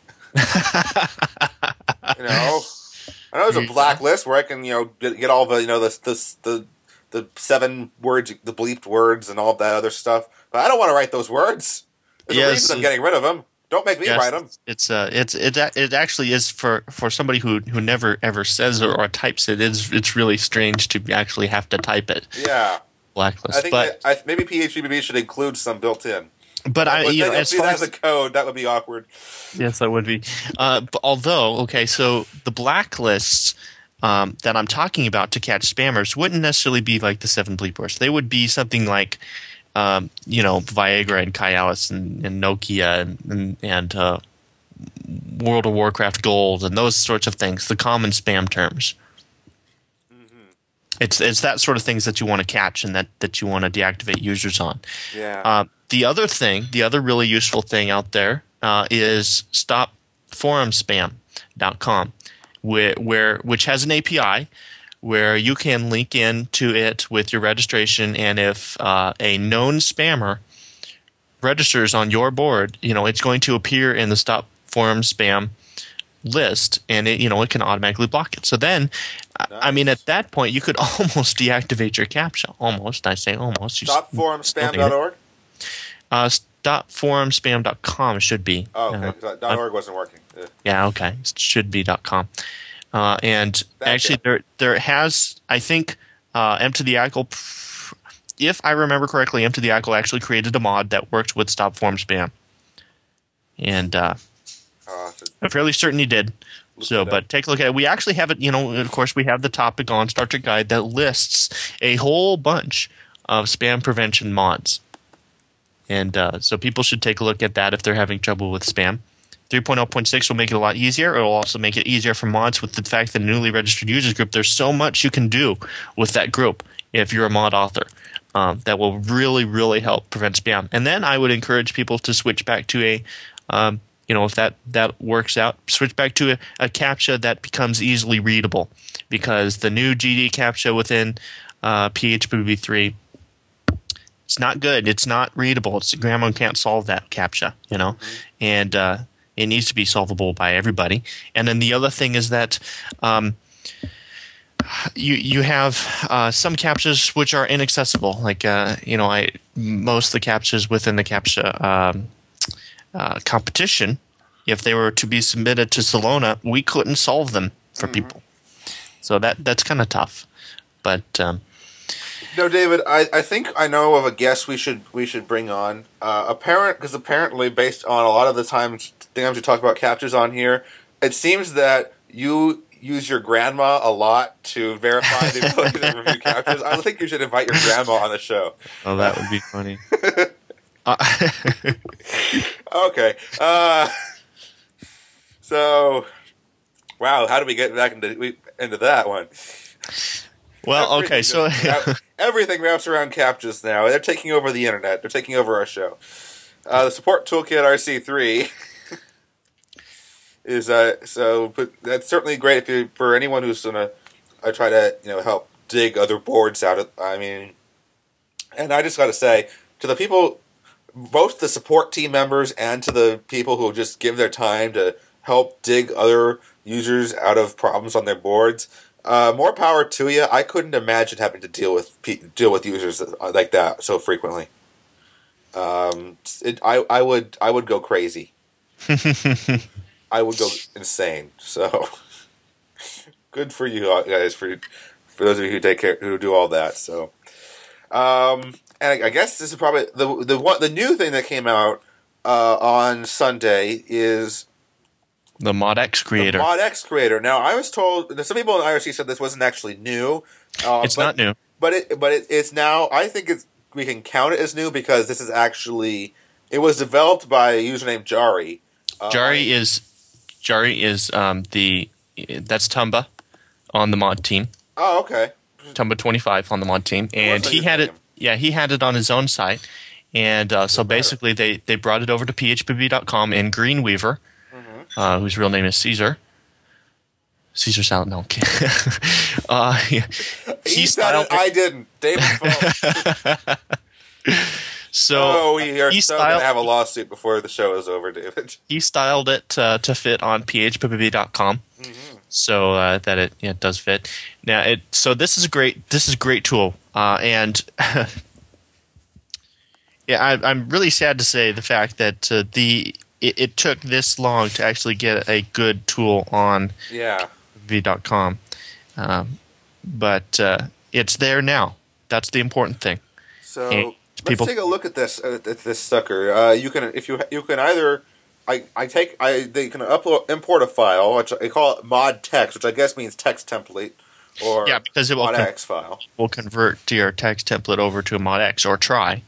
Speaker 1: I know there's a blacklist where I can get all the the 7 words, the bleeped words, and all that other stuff. But I don't want to write those words. There's a reason I'm getting rid of them. Don't make me write them.
Speaker 2: It actually is for somebody who never ever says or types it. It's really strange to actually have to type it.
Speaker 1: Yeah,
Speaker 2: blacklist.
Speaker 1: I think maybe PHP should include some built in.
Speaker 2: But
Speaker 1: as far as the code, that would be awkward.
Speaker 2: Yes, that would be. So the blacklists that I'm talking about to catch spammers wouldn't necessarily be like the 7 bleep words. They would be something like, Viagra and Kyalis and Nokia and World of Warcraft Gold and those sorts of things. The common spam terms. Mm-hmm. It's that sort of things that you want to catch and that you want to deactivate users on.
Speaker 1: Yeah.
Speaker 2: The other really useful thing out there is stopforumspam.com, which has an API where you can link into it with your registration, and if a known spammer registers on your board, it's going to appear in the Stop Forum Spam list, and it can automatically block it. So then, I mean, at that point, you could almost deactivate your CAPTCHA. Almost, I say almost.
Speaker 3: Stopforumspam.org?
Speaker 2: Stopforumspam.com should be.
Speaker 3: Oh, okay. .org wasn't working. Yeah.
Speaker 2: Yeah, okay. It should be .com. And actually, there has, I think, Empty the Eagle, if I remember correctly, Empty the Eagle actually created a mod that worked with Stop Forum Spam. And I'm fairly certain he did. So, but take a look at it. We actually have it, of course, we have the topic on Star Trek Guide that lists a whole bunch of spam prevention mods. And so people should take a look at that if they're having trouble with spam. 3.0.6 will make it a lot easier. It will also make it easier for mods with the fact that newly registered users group, there's so much you can do with that group if you're a mod author. That will really, really help prevent spam. And then I would encourage people to switch back to a, if that works out, switch back to a CAPTCHA that becomes easily readable. Because the new GD CAPTCHA within PHPV3, it's not good. It's not readable. Grandma can't solve that CAPTCHA, and it needs to be solvable by everybody. And then the other thing is that you have some CAPTCHAs which are inaccessible. Like most of the CAPTCHAs within the CAPTCHA competition, if they were to be submitted to Solona, we couldn't solve them for people. So that's kind of tough. But
Speaker 3: no, David, I think I know of a guest we should bring on. Because apparently, based on a lot of the times we talk about CAPTCHAs on here, it seems that you use your grandma a lot to verify the ability to review CAPTCHAs. I think you should invite your grandma on the show.
Speaker 2: Oh, that would be funny.
Speaker 3: Okay. So, wow, how do we get back into that one?
Speaker 2: Well, okay, so
Speaker 3: everything wraps around CAPTCHAs now. They're taking over the internet. They're taking over our show. The support toolkit RC3 is but that's certainly great for anyone who's gonna try to help dig other boards out. And I just got to say to the people, both the support team members and to the people who just give their time to help dig other users out of problems on their boards. More power to you. I couldn't imagine having to deal with users like that so frequently. I would go crazy. I would go insane. So good for you guys for those of you who do all that. So, and I guess this is probably the new thing that came out on Sunday is
Speaker 2: the ModX creator.
Speaker 3: The ModX creator. Now, I was told that some people in IRC said this wasn't actually new.
Speaker 2: It's not new,
Speaker 3: but it's now. I think we can count it as new because this is actually it was developed by a user named Jari.
Speaker 2: Jari is that's Tumba on the mod team.
Speaker 3: Oh, okay.
Speaker 2: Tumba 25 on the mod team, and he had it. Yeah, he had it on his own site, and so basically they brought it over to phpv.com and Greenweaver. Whose real name is Caesar. Caesar Salad, no.
Speaker 3: He styled it. I didn't. David's fault.
Speaker 2: So
Speaker 3: we are going to have a lawsuit before the show is over, David.
Speaker 2: He styled it to fit on phpv.com, so that it does fit. Now, so this is a great tool, and yeah, I'm really sad to say the fact that it took this long to actually get a good tool on v.com. But it's there now. That's the important thing.
Speaker 3: So let's take a look at this sucker. You can either they can import a file, which I call it mod text, which I guess means text template, or
Speaker 2: because it will
Speaker 3: modX file.
Speaker 2: Will convert to your text template over to a modX or try.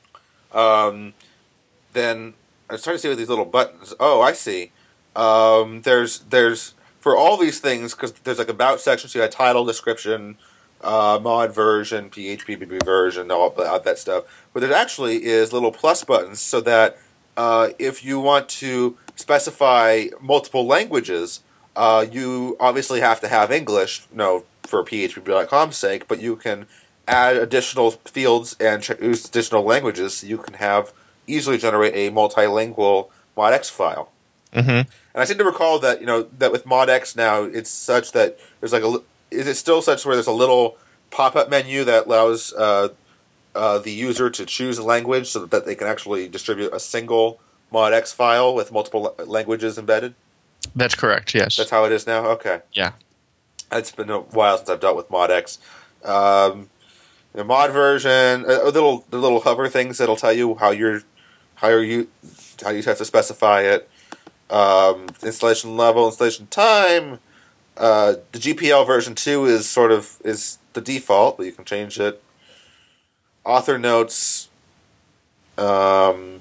Speaker 3: Then I was trying to see with these little buttons. Oh, I see. There's for all these things, because there's like about section, so you got title, description, mod version, PHP version, all that stuff. But there actually is little plus buttons so that if you want to specify multiple languages, you obviously have to have English, for PHP.com's sake, but you can add additional fields and use additional languages so you can easily generate a multilingual ModX file.
Speaker 2: Mm-hmm.
Speaker 3: And I seem to recall that that with ModX now it's such that there's like is it still such where there's a little pop-up menu that allows the user to choose a language so that they can actually distribute a single ModX file with multiple languages embedded?
Speaker 2: That's correct. Yes.
Speaker 3: That's how it is now. Okay.
Speaker 2: Yeah.
Speaker 3: It's been a while since I've dealt with ModX. The mod version, the little hover things that'll tell you how you have to specify it. Installation level, installation time. The GPL version 2 is the default, but you can change it. Author notes, username.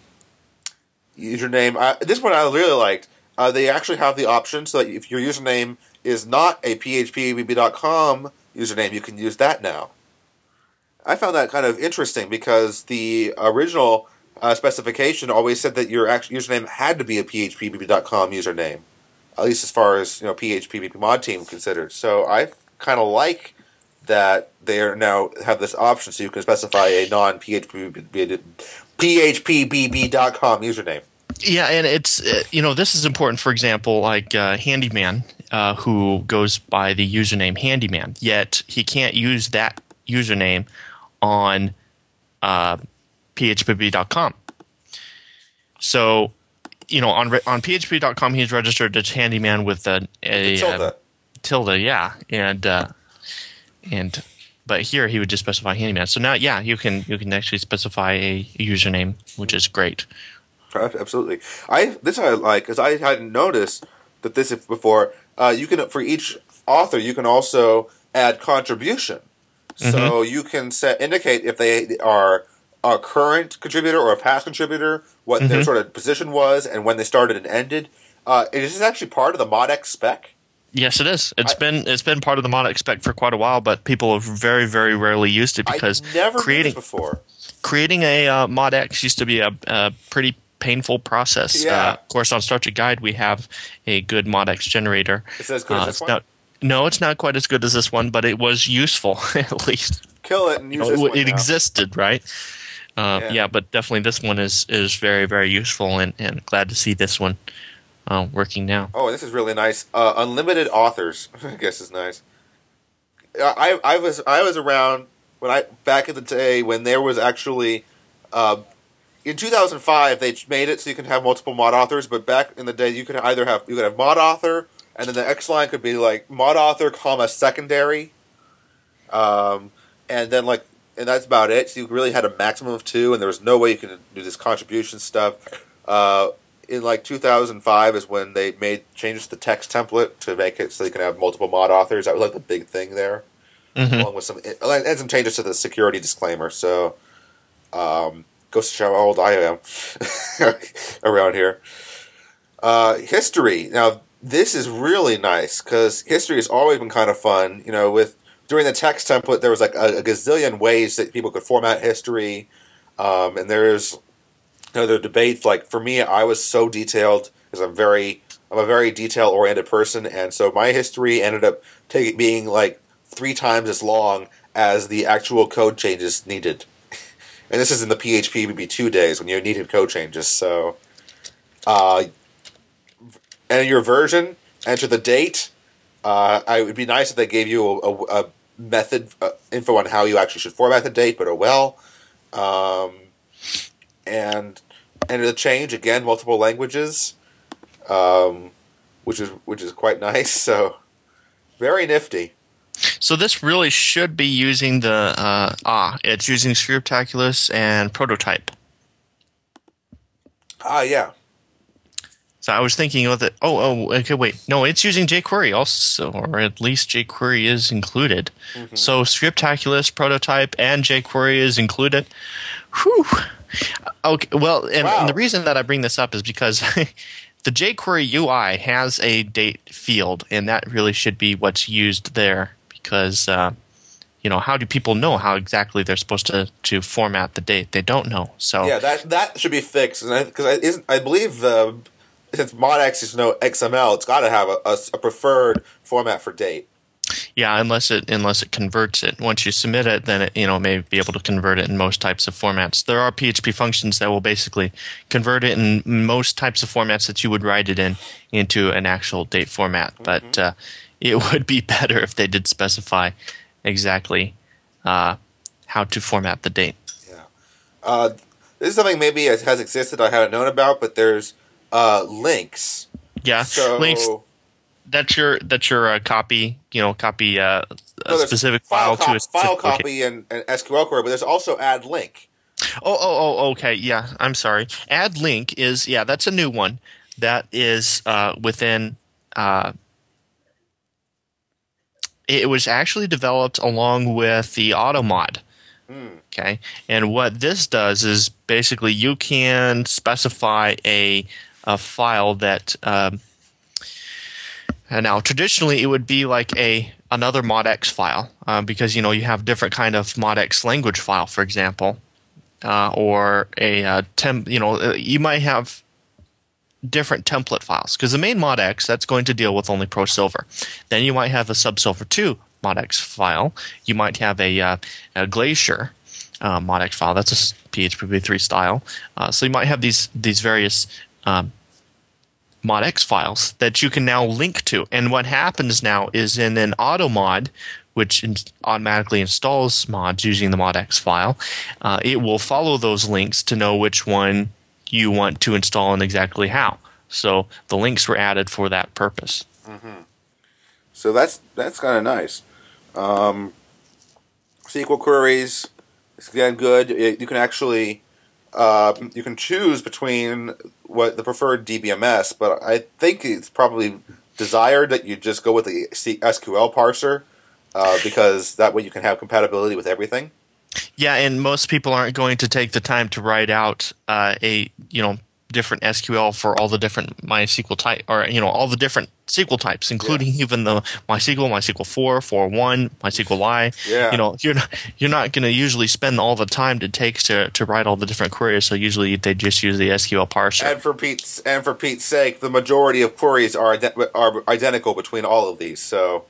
Speaker 3: This one I really liked. They actually have the option so that if your username is not a phpbb.com username, you can use that now. I found that kind of interesting because the original specification always said that your actual username had to be a phpbb.com username, at least as far as PHPBB mod team considered. So I kind of like that they are now have this option, so you can specify a non-phpbb.com username.
Speaker 2: Yeah, and it's this is important. For example, like Handyman, who goes by the username Handyman, yet he can't use that username on phpbb.com. So, on phpbb.com, he's registered as Handyman with a tilde, yeah, and but here he would just specify Handyman. So now, yeah, you can actually specify a username, which is great.
Speaker 3: Absolutely. This I like because I hadn't noticed that this before. You can, for each author, you can also add contribution. So you can indicate if they are a current contributor or a past contributor, what their sort of position was, and when they started and ended. Is this actually part of the ModX spec?
Speaker 2: Yes, it is. It's been part of the ModX spec for quite a while, but people have very, very rarely used it because
Speaker 3: I never knew this before.
Speaker 2: Creating a ModX used to be a pretty painful process.
Speaker 3: Yeah.
Speaker 2: Of course, on Star Trek Guide, we have a good ModX generator.
Speaker 3: Is it as good as this one?
Speaker 2: No, it's not quite as good as this one, but it was useful at least.
Speaker 3: Kill it and use this one.
Speaker 2: It existed, right? Yeah, but definitely this one is very, very useful, and glad to see this one working now.
Speaker 3: Oh, this is really nice. Unlimited authors, I guess, is nice. I was around back in the day when there was actually in 2005 they made it so you can have multiple mod authors, but back in the day you could have mod author, and then the X line could be like mod author, secondary, and then and that's about it. So you really had a maximum of 2, and there was no way you could do this contribution stuff. In 2005 is when they made changes to the text template to make it so you can have multiple mod authors. That was the big thing there, along with some changes to the security disclaimer. So, goes to show how old I am around here. History. Now, this is really nice because history has always been kind of fun. During the text template, there was a gazillion ways that people could format history, and there's the debates. For me, I was so detailed because I'm a very detail-oriented person, and so my history ended up being 3 times as long as the actual code changes needed. And this is in the PHP BB2 days when you needed code changes. So, enter your version, enter the date. It would be nice if they gave you a method info on how you actually should format the date, but and enter the change again, multiple languages, which is quite nice. So very nifty.
Speaker 2: So this really should be using it's using Scriptaculous and Prototype.
Speaker 3: Yeah.
Speaker 2: So I was thinking of it. Okay, wait. No, it's using jQuery also, or at least jQuery is included. So Scriptaculous, Prototype, and jQuery is included. Whew. Okay, well, and the reason that I bring this up is because the jQuery UI has a date field, and that really should be what's used there because, how do people know how exactly they're supposed to format the date? They don't know. So
Speaker 3: yeah, that should be fixed. Because I believe since ModX is no XML, it's got to have a preferred format for date.
Speaker 2: Yeah, unless it converts it. Once you submit it, then it may be able to convert it in most types of formats. There are PHP functions that will basically convert it in most types of formats that you would write it into an actual date format. But it would be better if they did specify exactly how to format the date.
Speaker 3: Yeah. This is something maybe has existed I haven't known about, but there's links.
Speaker 2: Yeah,
Speaker 3: So,
Speaker 2: links. That's your copy. Copy a specific file to a
Speaker 3: file
Speaker 2: specific location.
Speaker 3: copy and SQL query, but there's also add link.
Speaker 2: Okay. Yeah, I'm sorry. Add link is that's a new one. That is within. It was actually developed along with the AutoMod. Okay, and what this does is basically you can specify a file that. And now, traditionally, it would be like another ModX file because you have different kind of ModX language file, for example, or a temp. You might have different template files because the main ModX that's going to deal with only Pro Silver. Then you might have a Subsilver 2 ModX file. You might have a Glacier ModX file. That's a PHP 3 style. So you might have these various ModX files that you can now link to. And what happens now is in an AutoMod, which automatically installs mods using the ModX file, it will follow those links to know which one you want to install and exactly how. So the links were added for that purpose.
Speaker 3: Mm-hmm. So that's kind of nice. SQL queries, it's again good. You can actually you can choose between what the preferred DBMS, but I think it's probably desired that you just go with the SQL parser because that way you can have compatibility with everything.
Speaker 2: Yeah, and most people aren't going to take the time to write out different SQL for all the different MySQL type, or all the different SQL types, including even the MySQL, MySQL 4, 4.1, MySQLi.
Speaker 3: Yeah.
Speaker 2: You're not going to usually spend all the time it takes to write all the different queries. So usually they just use the SQL parser.
Speaker 3: And for Pete's sake, the majority of queries are identical between all of these. So.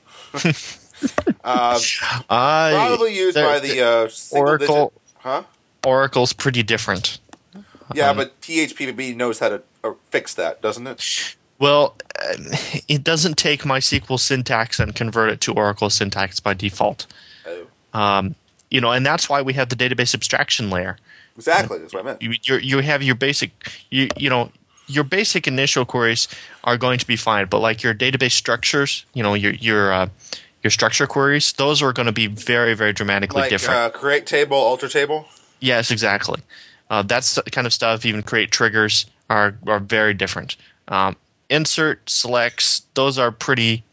Speaker 3: Probably used by the
Speaker 2: Oracle.
Speaker 3: Digit, huh?
Speaker 2: Oracle's pretty different.
Speaker 3: Yeah, but PHP knows how to fix that, doesn't it?
Speaker 2: Well, it doesn't take MySQL syntax and convert it to Oracle syntax by default.
Speaker 3: Oh.
Speaker 2: And that's why we have the database abstraction layer.
Speaker 3: Exactly, that's what I meant.
Speaker 2: You have your basic, your basic initial queries are going to be fine, but like your database structures, your structure queries, those are going to be very, very dramatically different.
Speaker 3: Create table, alter table?
Speaker 2: Yes, exactly. That's the kind of stuff. Even create triggers are very different. Insert, selects, those are pretty.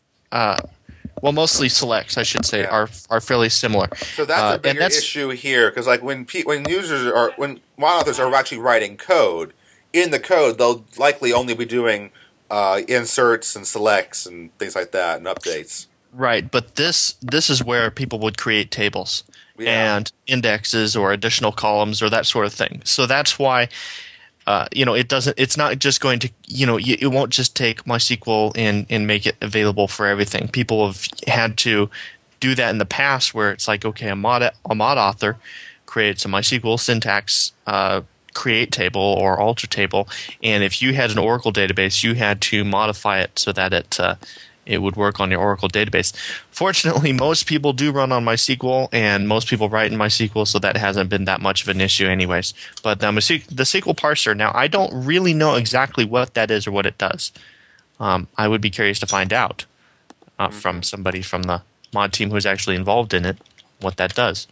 Speaker 2: Mostly selects, I should say, are fairly similar.
Speaker 3: So that's a bigger issue here because, like, when mod authors are actually writing code, in the code they'll likely only be doing inserts and selects and things like that and updates.
Speaker 2: Right, but this is where people would create tables and indexes or additional columns or that sort of thing. So that's why it doesn't. It's not just going to it won't just take MySQL and make it available for everything. People have had to do that in the past where it's like, okay, a mod author creates a MySQL syntax create table or alter table, and if you had an Oracle database, you had to modify it so that it would work on your Oracle database. Fortunately, most people do run on MySQL, and most people write in MySQL, so that hasn't been that much of an issue anyways. But the SQL parser, now I don't really know exactly what that is or what it does. I would be curious to find out from somebody from the mod team who's actually involved in it, what that does.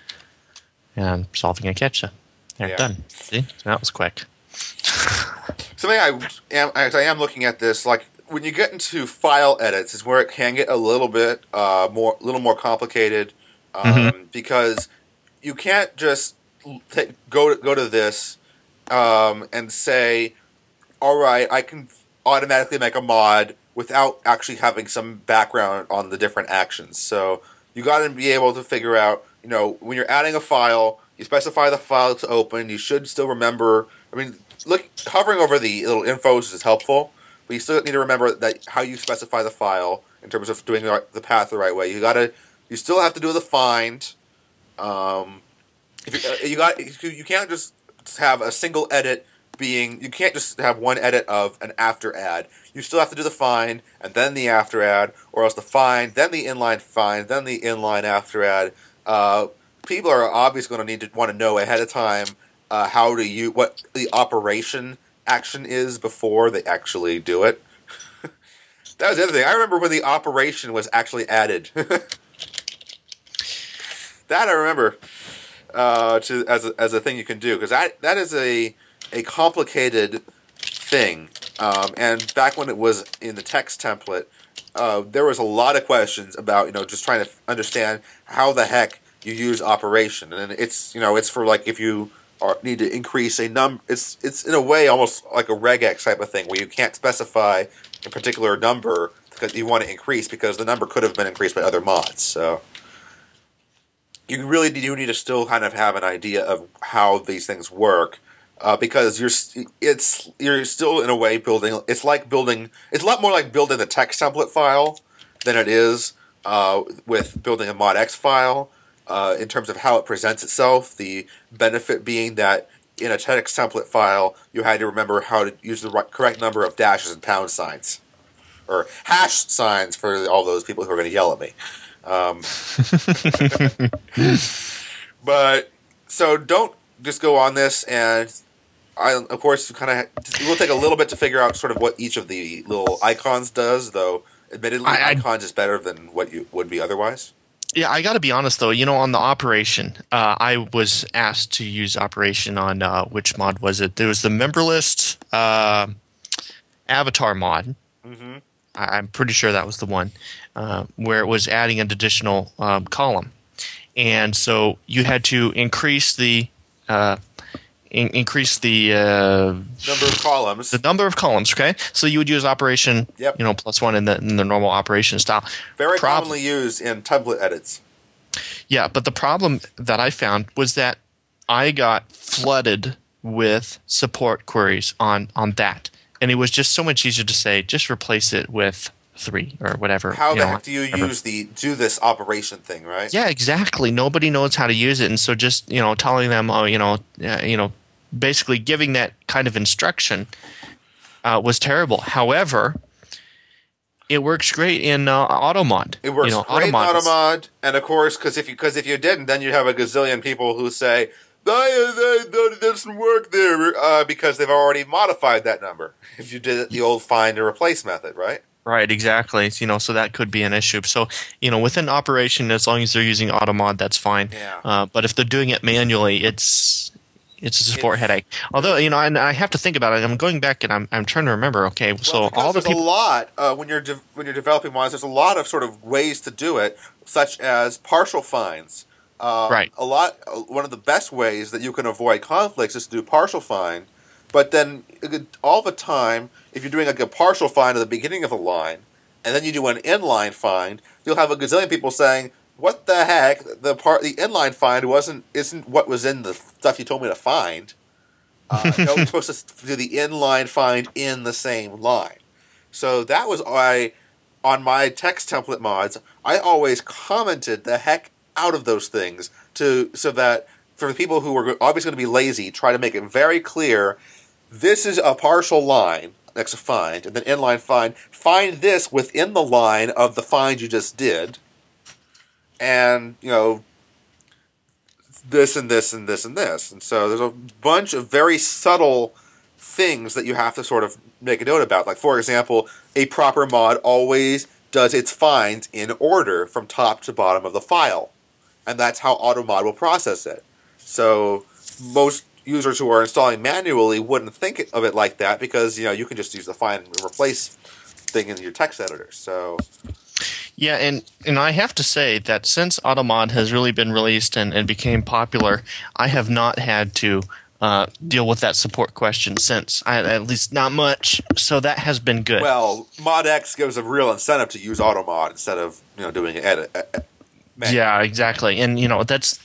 Speaker 2: And solving a CAPTCHA. They're done. See? So that was quick.
Speaker 3: Something I am looking at this, like, when you get into file edits is where it can get a little bit more complicated because you can't just go to this and say, all right, I can automatically make a mod without actually having some background on the different actions. So you got to be able to figure out, when you're adding a file, you specify the file to open. You should still remember. I mean, hovering over the little infos is helpful. But you still need to remember that how you specify the file in terms of doing the path the right way. You still have to do the find. You can't just have a single edit you can't just have one edit of an after add. You still have to do the find and then the after add, or else the find, then the inline find, then the inline after add. People are obviously going to want to know ahead of time what the operation action is before they actually do it. That was the other thing. I remember when the operation was actually added. That I remember as a thing you can do, because that is a complicated thing. And back when it was in the text template, there was a lot of questions about just trying to understand how the heck you use operation, and it's for like if you need to increase a number. It's in a way almost like a regex type of thing where you can't specify a particular number because you want to increase because the number could have been increased by other mods. So you really do need to still kind of have an idea of how these things work, because you're still in a way building. It's a lot more like building the text template file than it is with building a modx file. In terms of how it presents itself, the benefit being that in a text template file, you had to remember how to use the correct number of dashes and pound signs, or hash signs for all those people who are going to yell at me. But so don't just go on this, and of course, we'll take a little bit to figure out sort of what each of the little icons does. Though, admittedly, icons is better than what you would be otherwise.
Speaker 2: Yeah, I got to be honest though. On the operation, I was asked to use operation on which mod was it? There was the member list avatar mod. Mm-hmm. I'm pretty sure that was the one where it was adding an additional column, and so you had to increase the
Speaker 3: number of columns.
Speaker 2: The number of columns. Okay, so you would use operation.
Speaker 3: Yep.
Speaker 2: +1 in the normal operation style.
Speaker 3: Very commonly used in template edits.
Speaker 2: Yeah, but the problem that I found was that I got flooded with support queries on that, and it was just so much easier to say just replace it with 3 or whatever.
Speaker 3: How the heck do you use do this operation thing, right?
Speaker 2: Yeah, exactly. Nobody knows how to use it, and so just telling them, basically giving that kind of instruction was terrible. However, it works great in AutoMod.
Speaker 3: It works great in AutoMod, and of course, because if you didn't, then you'd have a gazillion people who say that doesn't work there because they've already modified that number. If you did it the old find and replace method, right?
Speaker 2: Right, exactly. So that could be an issue. So, within operation, as long as they're using AutoMod, that's fine.
Speaker 3: Yeah.
Speaker 2: But if they're doing it manually, it's a support headache. Although, and I have to think about it. I'm going back and I'm trying to remember. Okay, so all the people.
Speaker 3: There's a lot when you're developing mods. There's a lot of sort of ways to do it, such as partial finds.
Speaker 2: Right.
Speaker 3: One of the best ways that you can avoid conflicts is to do partial find. But then all the time, if you're doing like a partial find at the beginning of a line, and then you do an inline find, you'll have a gazillion people saying, "What the heck? The inline find isn't what was in the stuff you told me to find." No, you're supposed to do the inline find in the same line. So that was why on my text template mods, I always commented the heck out of those things so that for the people who were obviously going to be lazy, try to make it very clear. This is a partial line next to find, and then inline find. Find this within the line of the find you just did. And, this and this and this and this. And so there's a bunch of very subtle things that you have to sort of make a note about. Like, for example, a proper mod always does its finds in order from top to bottom of the file. And that's how AutoMod will process it. So most users who are installing manually wouldn't think of it like that because, you can just use the find and replace thing in your text editor. So...
Speaker 2: Yeah, and I have to say that since AutoMod has really been released and became popular, I have not had to deal with that support question since. At least not much. So that has been good.
Speaker 3: Well, ModX gives a real incentive to use AutoMod instead of doing edit.
Speaker 2: Yeah, exactly. And that's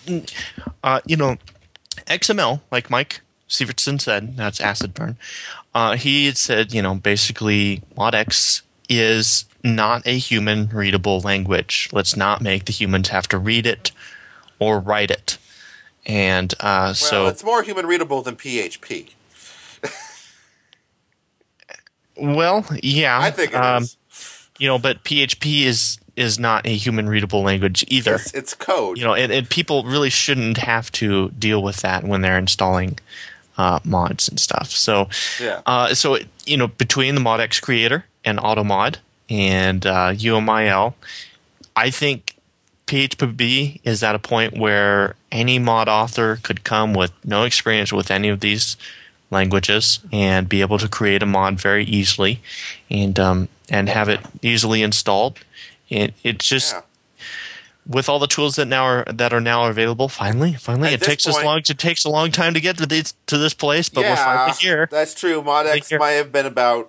Speaker 2: XML, like Mike Sievertson said, that's acid burn. He had said basically ModX is not a human readable language. Let's not make the humans have to read it or write it. And
Speaker 3: Well, it's more human readable than PHP.
Speaker 2: well, yeah,
Speaker 3: I think it is.
Speaker 2: But PHP is not a human readable language either.
Speaker 3: It's code.
Speaker 2: And people really shouldn't have to deal with that when they're installing mods and stuff. So,
Speaker 3: Yeah.
Speaker 2: Between the ModX creator and AutoMod and UMIL, I think PHP is at a point where any mod author could come with no experience with any of these languages and be able to create a mod very easily and have it easily installed. It just with all the tools that are now available, finally, it takes a long time to get to this place, but we're finally here.
Speaker 3: That's true. ModX may have been about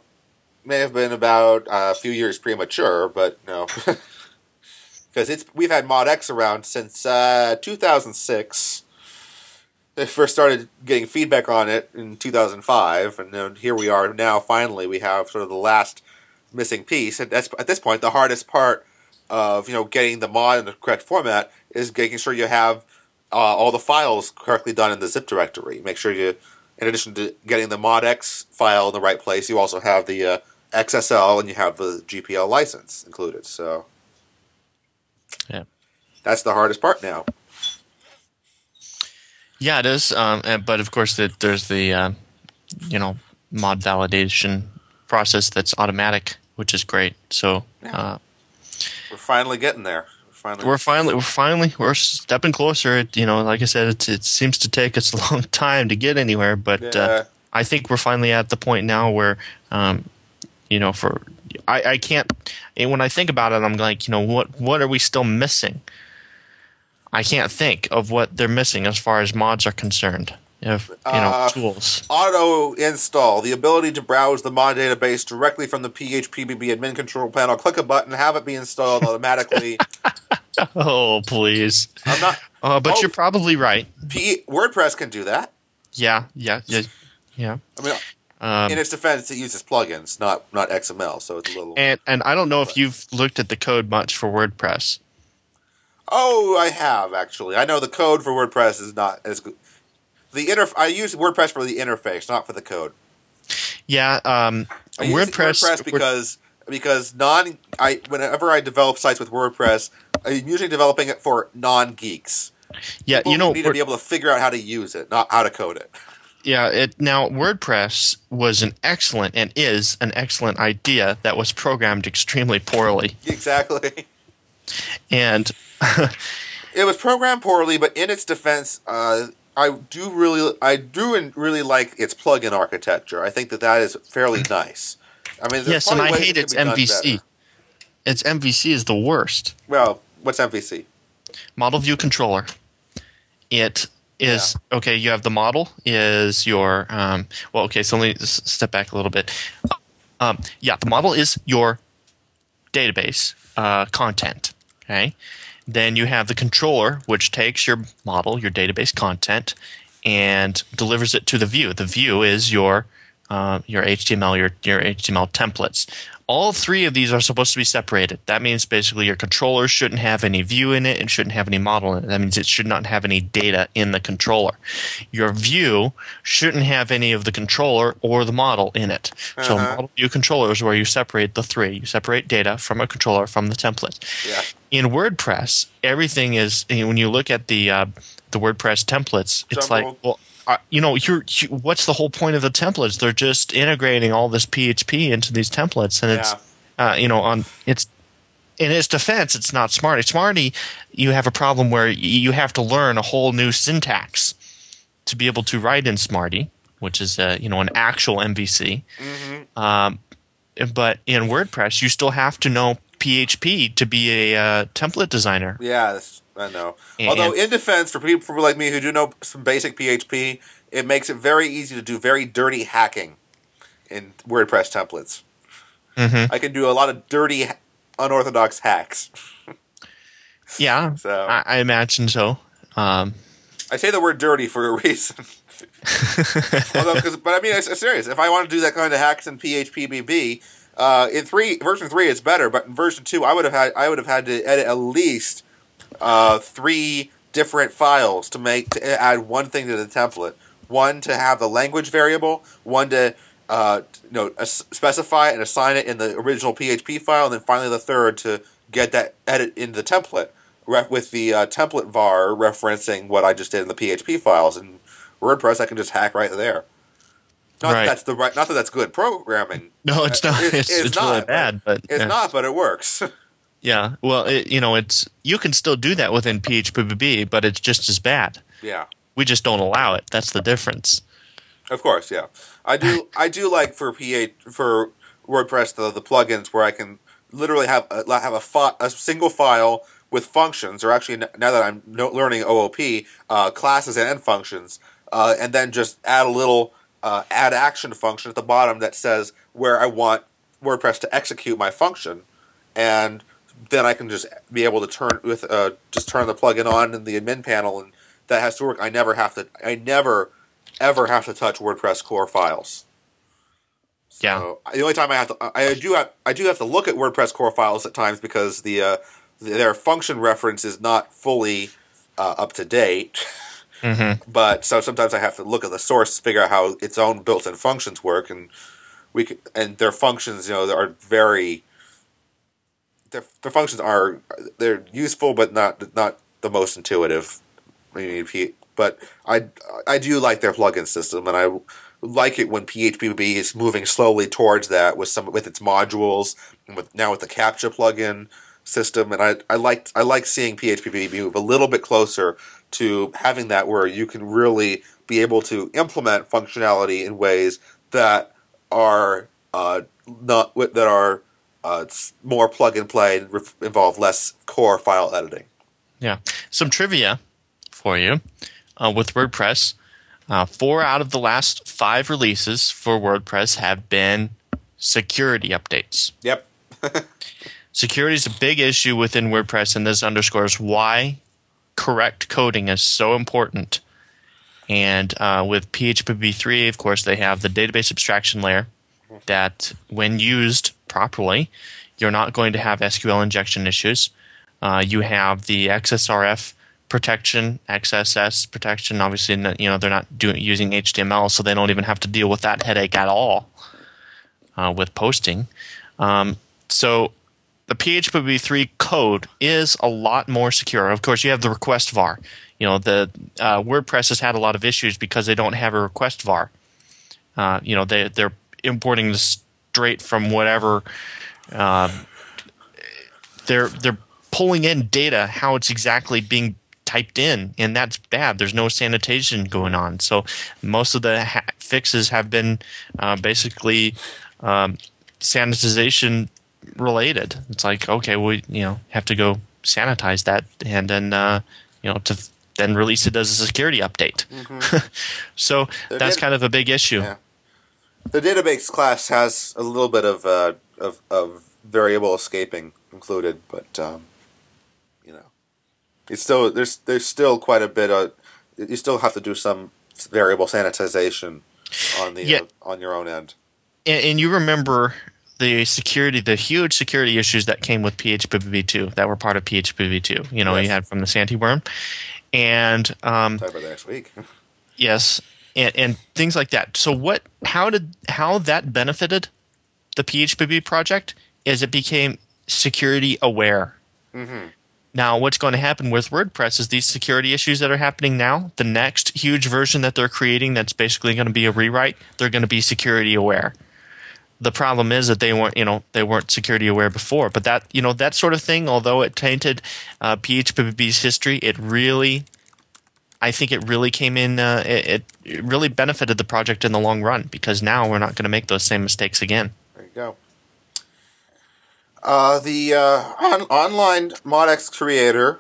Speaker 3: a few years premature, but no, because we've had ModX around since 2006. They first started getting feedback on it in 2005, and then here we are now. Finally, we have sort of the last missing piece, and that's at this point the hardest part of getting the mod in the correct format is making sure you have all the files correctly done in the zip directory. Make sure you, in addition to getting the modx file in the right place, you also have the XSL and you have the GPL license included. So
Speaker 2: yeah,
Speaker 3: that's the hardest part now.
Speaker 2: Yeah, it is. But of course, there's the mod validation process that's automatic, which is great. So
Speaker 3: we're finally getting there.
Speaker 2: We're stepping closer. Like I said, it seems to take us a long time to get anywhere, but I think we're finally at the point now where I can't. And when I think about it, I'm like, what are we still missing? I can't think of what they're missing as far as mods are concerned. Tools.
Speaker 3: Auto install, the ability to browse the mod database directly from the PHPBB admin control panel. Click a button, have it be installed automatically.
Speaker 2: Oh, please!
Speaker 3: I'm not.
Speaker 2: But you're probably right.
Speaker 3: WordPress can do that.
Speaker 2: Yeah.
Speaker 3: I mean, in its defense, it uses plugins, not XML, so it's a little.
Speaker 2: And I don't know if you've looked at the code much for WordPress.
Speaker 3: Oh, I have actually. I know the code for WordPress is not as good. I use WordPress for the interface, not for the code.
Speaker 2: Yeah,
Speaker 3: WordPress because whenever I develop sites with WordPress, I'm usually developing it for non-geeks.
Speaker 2: Yeah,
Speaker 3: People need to be able to figure out how to use it, not how to code it.
Speaker 2: Yeah, now WordPress was an excellent and is an excellent idea that was programmed extremely poorly.
Speaker 3: Exactly.
Speaker 2: And
Speaker 3: it was programmed poorly, but in its defense, I do really like its plugin architecture. I think that is fairly nice. I mean,
Speaker 2: yes, and I hate its MVC. Its MVC is the worst.
Speaker 3: Well, what's MVC?
Speaker 2: Model View Controller. It is okay. You have the model is your So let me step back a little bit. The model is your database content. Okay. Then you have the controller, which takes your model, your database content, and delivers it to the view. The view is your HTML, your HTML templates. All three of these are supposed to be separated. That means basically your controller shouldn't have any view in it and shouldn't have any model in it. That means it should not have any data in the controller. Your view shouldn't have any of the controller or the model in it. Uh-huh. So model view controller is where you separate the three. You separate data from a controller from the template.
Speaker 3: Yeah.
Speaker 2: In WordPress, everything is, when you look at the WordPress templates, it's like, well, what's the whole point of the templates? They're just integrating all this PHP into these templates, and it's in its defense, it's not Smarty. Smarty, you have a problem where you have to learn a whole new syntax to be able to write in Smarty, which is an actual MVC. Mm-hmm. But in WordPress, you still have to know PHP to be a template designer.
Speaker 3: Yeah, I know. Although, in defense, for people like me who do know some basic PHP, it makes it very easy to do very dirty hacking in WordPress templates.
Speaker 2: Mm-hmm.
Speaker 3: I can do a lot of dirty, unorthodox hacks.
Speaker 2: Yeah,
Speaker 3: so
Speaker 2: I imagine so.
Speaker 3: I say the word dirty for a reason. But I mean, it's serious. If I want to do that kind of hacks in PHP BB, In version 3, it's better, but in version 2, I would have had to edit at least 3 different files to add one thing to the template. One to have the language variable, one to specify and assign it in the original PHP file, and then finally the third to get that edit in the template with the template var referencing what I just did in the PHP files. And WordPress, I can just hack right there. Not that that's good programming.
Speaker 2: No, it's not. It's not, really bad, but
Speaker 3: it's not. But it works.
Speaker 2: Yeah. Well, it's you can still do that within PHP, but it's just as bad.
Speaker 3: Yeah.
Speaker 2: We just don't allow it. That's the difference.
Speaker 3: Of course, yeah. I do like for WordPress the plugins where I can literally have a single file with functions, or actually now that I'm learning OOP, classes and functions, and then just add a little add action function at the bottom that says where I want WordPress to execute my function, and then I can just be able to turn the plugin on in the admin panel, and that has to work. I never ever have to touch WordPress core files.
Speaker 2: Yeah.
Speaker 3: So the only time I do have to look at WordPress core files at times because their function reference is not fully up to date.
Speaker 2: Mm-hmm.
Speaker 3: But so sometimes I have to look at the source to figure out how its own built-in functions work, and their functions, are very. Their functions they're useful, but not the most intuitive. But I do like their plugin system, and I like it when PHP is moving slowly towards that with its modules, and with the CAPTCHA plugin system. And I like seeing PHP move a little bit closer to having that where you can really be able to implement functionality in ways that are more plug and play and involve less core file editing.
Speaker 2: Yeah. Some trivia for you with WordPress. 4 out of the last 5 releases for WordPress have been security updates.
Speaker 3: Yep.
Speaker 2: Security is a big issue within WordPress, and this underscores why correct coding is so important. And with PHP 3, of course, they have the database abstraction layer that, when used properly, you're not going to have SQL injection issues. You have the XSRF protection, XSS protection. Obviously, they're not using HTML, so they don't even have to deal with that headache at all with posting. So the PHP 3 code is a lot more secure. Of course, you have the request var. The WordPress has had a lot of issues because they don't have a request var. They're importing this straight from whatever. They're pulling in data how it's exactly being typed in, and that's bad. There's no sanitation going on. So most of the fixes have been basically sanitization related. It's like, okay, we have to go sanitize that, and then to then release it as a security update.
Speaker 3: Mm-hmm.
Speaker 2: So that's kind of a big issue.
Speaker 3: Yeah. The database class has a little bit of variable escaping included, but it's still there's still quite a bit of, you still have to do some variable sanitization on on your own end.
Speaker 2: And you remember the huge security issues that came with PHP 2 that were part of PHP 2. You had from the Santiworm, and
Speaker 3: talk about that next week.
Speaker 2: Yes, and things like that. So how that benefited the PHP project is it became security aware.
Speaker 3: Mm-hmm.
Speaker 2: Now, what's going to happen with WordPress is these security issues that are happening now, the next huge version that they're creating that's basically going to be a rewrite, they're going to be security aware. The problem is that they weren't security aware before, but that sort of thing, although it tainted PHP's history, I think it really came in. It really benefited the project in the long run, because now we're not going to make those same mistakes again.
Speaker 3: There you go. The online ModX creator,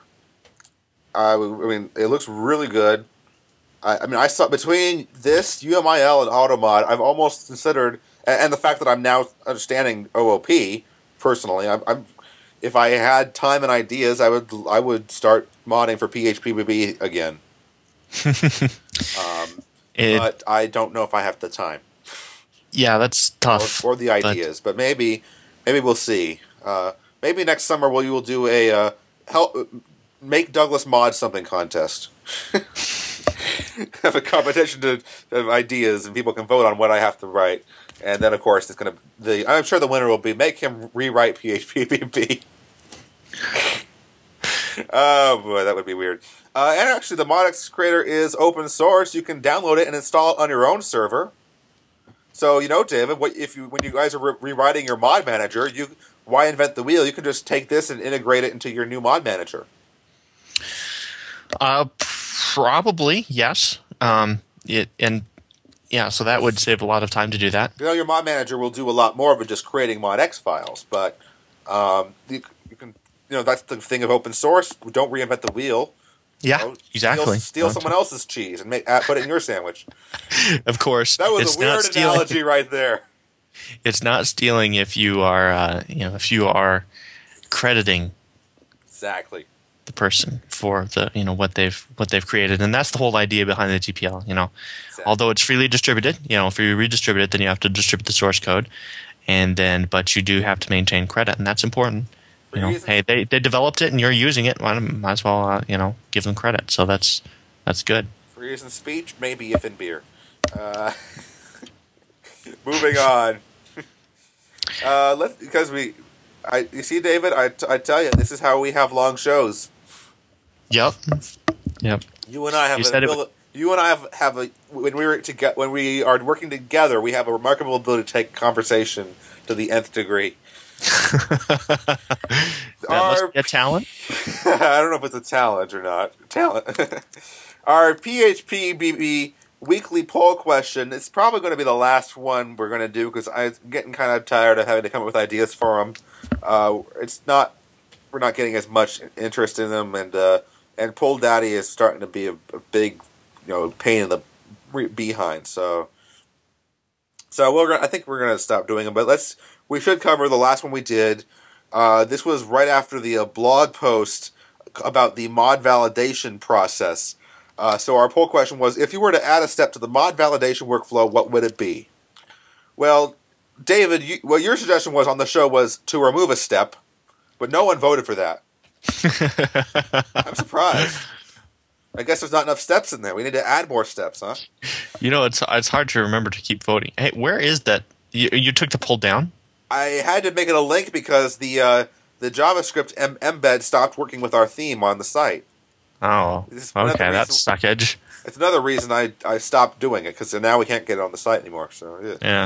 Speaker 3: it looks really good. I saw between this, UMIL, and AutoMod, I've almost considered, and the fact that I'm now understanding OOP personally, if I had time and ideas, I would start modding for PHP again. But I don't know if I have the time.
Speaker 2: Yeah, that's tough.
Speaker 3: or the ideas, but maybe we'll see. Maybe next summer we will do a help make Douglas mod something contest. Have a competition of ideas, and people can vote on what I have to write. And then, of course, I'm sure the winner will be make him rewrite PHP. Oh boy, that would be weird. And actually, the Modex creator is open source. You can download it and install it on your own server. So, David, when you guys are rewriting your mod manager, why invent the wheel? You can just take this and integrate it into your new mod manager.
Speaker 2: Probably, yes. So that would save a lot of time to do that.
Speaker 3: Your mod manager will do a lot more than just creating ModX files, but you can. That's the thing of open source. Don't reinvent the wheel.
Speaker 2: Yeah, exactly.
Speaker 3: Steal someone else's cheese and put it in your sandwich.
Speaker 2: Of course,
Speaker 3: that was a weird analogy right there.
Speaker 2: It's not stealing if you are, if you are crediting
Speaker 3: exactly
Speaker 2: the person for the, what they've created, and that's the whole idea behind the GPL. Exactly. Although it's freely distributed, if you redistribute it, then you have to distribute the source code, but you do have to maintain credit, and that's important. Hey, they developed it and you're using it. Well, might as well, give them credit. So that's good.
Speaker 3: Free use in speech, maybe if in beer. Moving on. You see, David, I tell you, this is how we have long shows.
Speaker 2: Yep.
Speaker 3: You and I have when we are working together, we have a remarkable ability to take conversation to the nth degree.
Speaker 2: That must be a talent?
Speaker 3: I don't know if it's a talent or not. Our PHPBB weekly poll question is probably going to be the last one we're going to do because I'm getting kind of tired of having to come up with ideas for them. We're not getting as much interest in them, and Poll Daddy is starting to be a big, pain in the behind. So I think we're going to stop doing them, but we should cover the last one we did. This was right after the blog post about the mod validation process. So our poll question was, if you were to add a step to the mod validation workflow, what would it be? Well, David, your suggestion was on the show was to remove a step, but no one voted for that. I'm surprised. I guess there's not enough steps in there. We need to add more steps, huh?
Speaker 2: It's hard to remember to keep voting. Hey, where is that? You took the poll down?
Speaker 3: I had to make it a link because the JavaScript embed stopped working with our theme on the site.
Speaker 2: Oh, okay, that's suckage.
Speaker 3: It's another reason I stopped doing it, because now we can't get it on the site anymore. So
Speaker 2: yeah.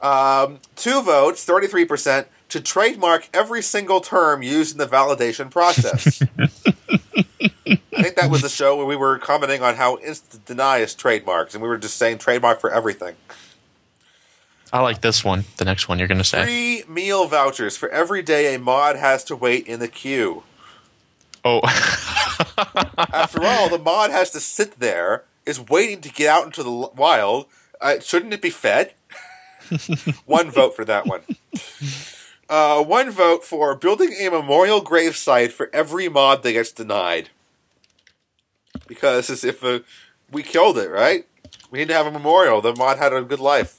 Speaker 3: 2 votes, 33%, to trademark every single term used in the validation process. I think that was the show where we were commenting on how instant deny is trademarks, and we were just saying trademark for everything.
Speaker 2: I like this one, the next one you're going to say.
Speaker 3: 3 meal vouchers for every day a mod has to wait in the queue.
Speaker 2: Oh.
Speaker 3: After all, the mod has to sit there, is waiting to get out into the wild. Shouldn't it be fed? 1 vote for that one. 1 vote for building a memorial grave site for every mod that gets denied. Because as if we killed it, right? We need to have a memorial. The mod had a good life.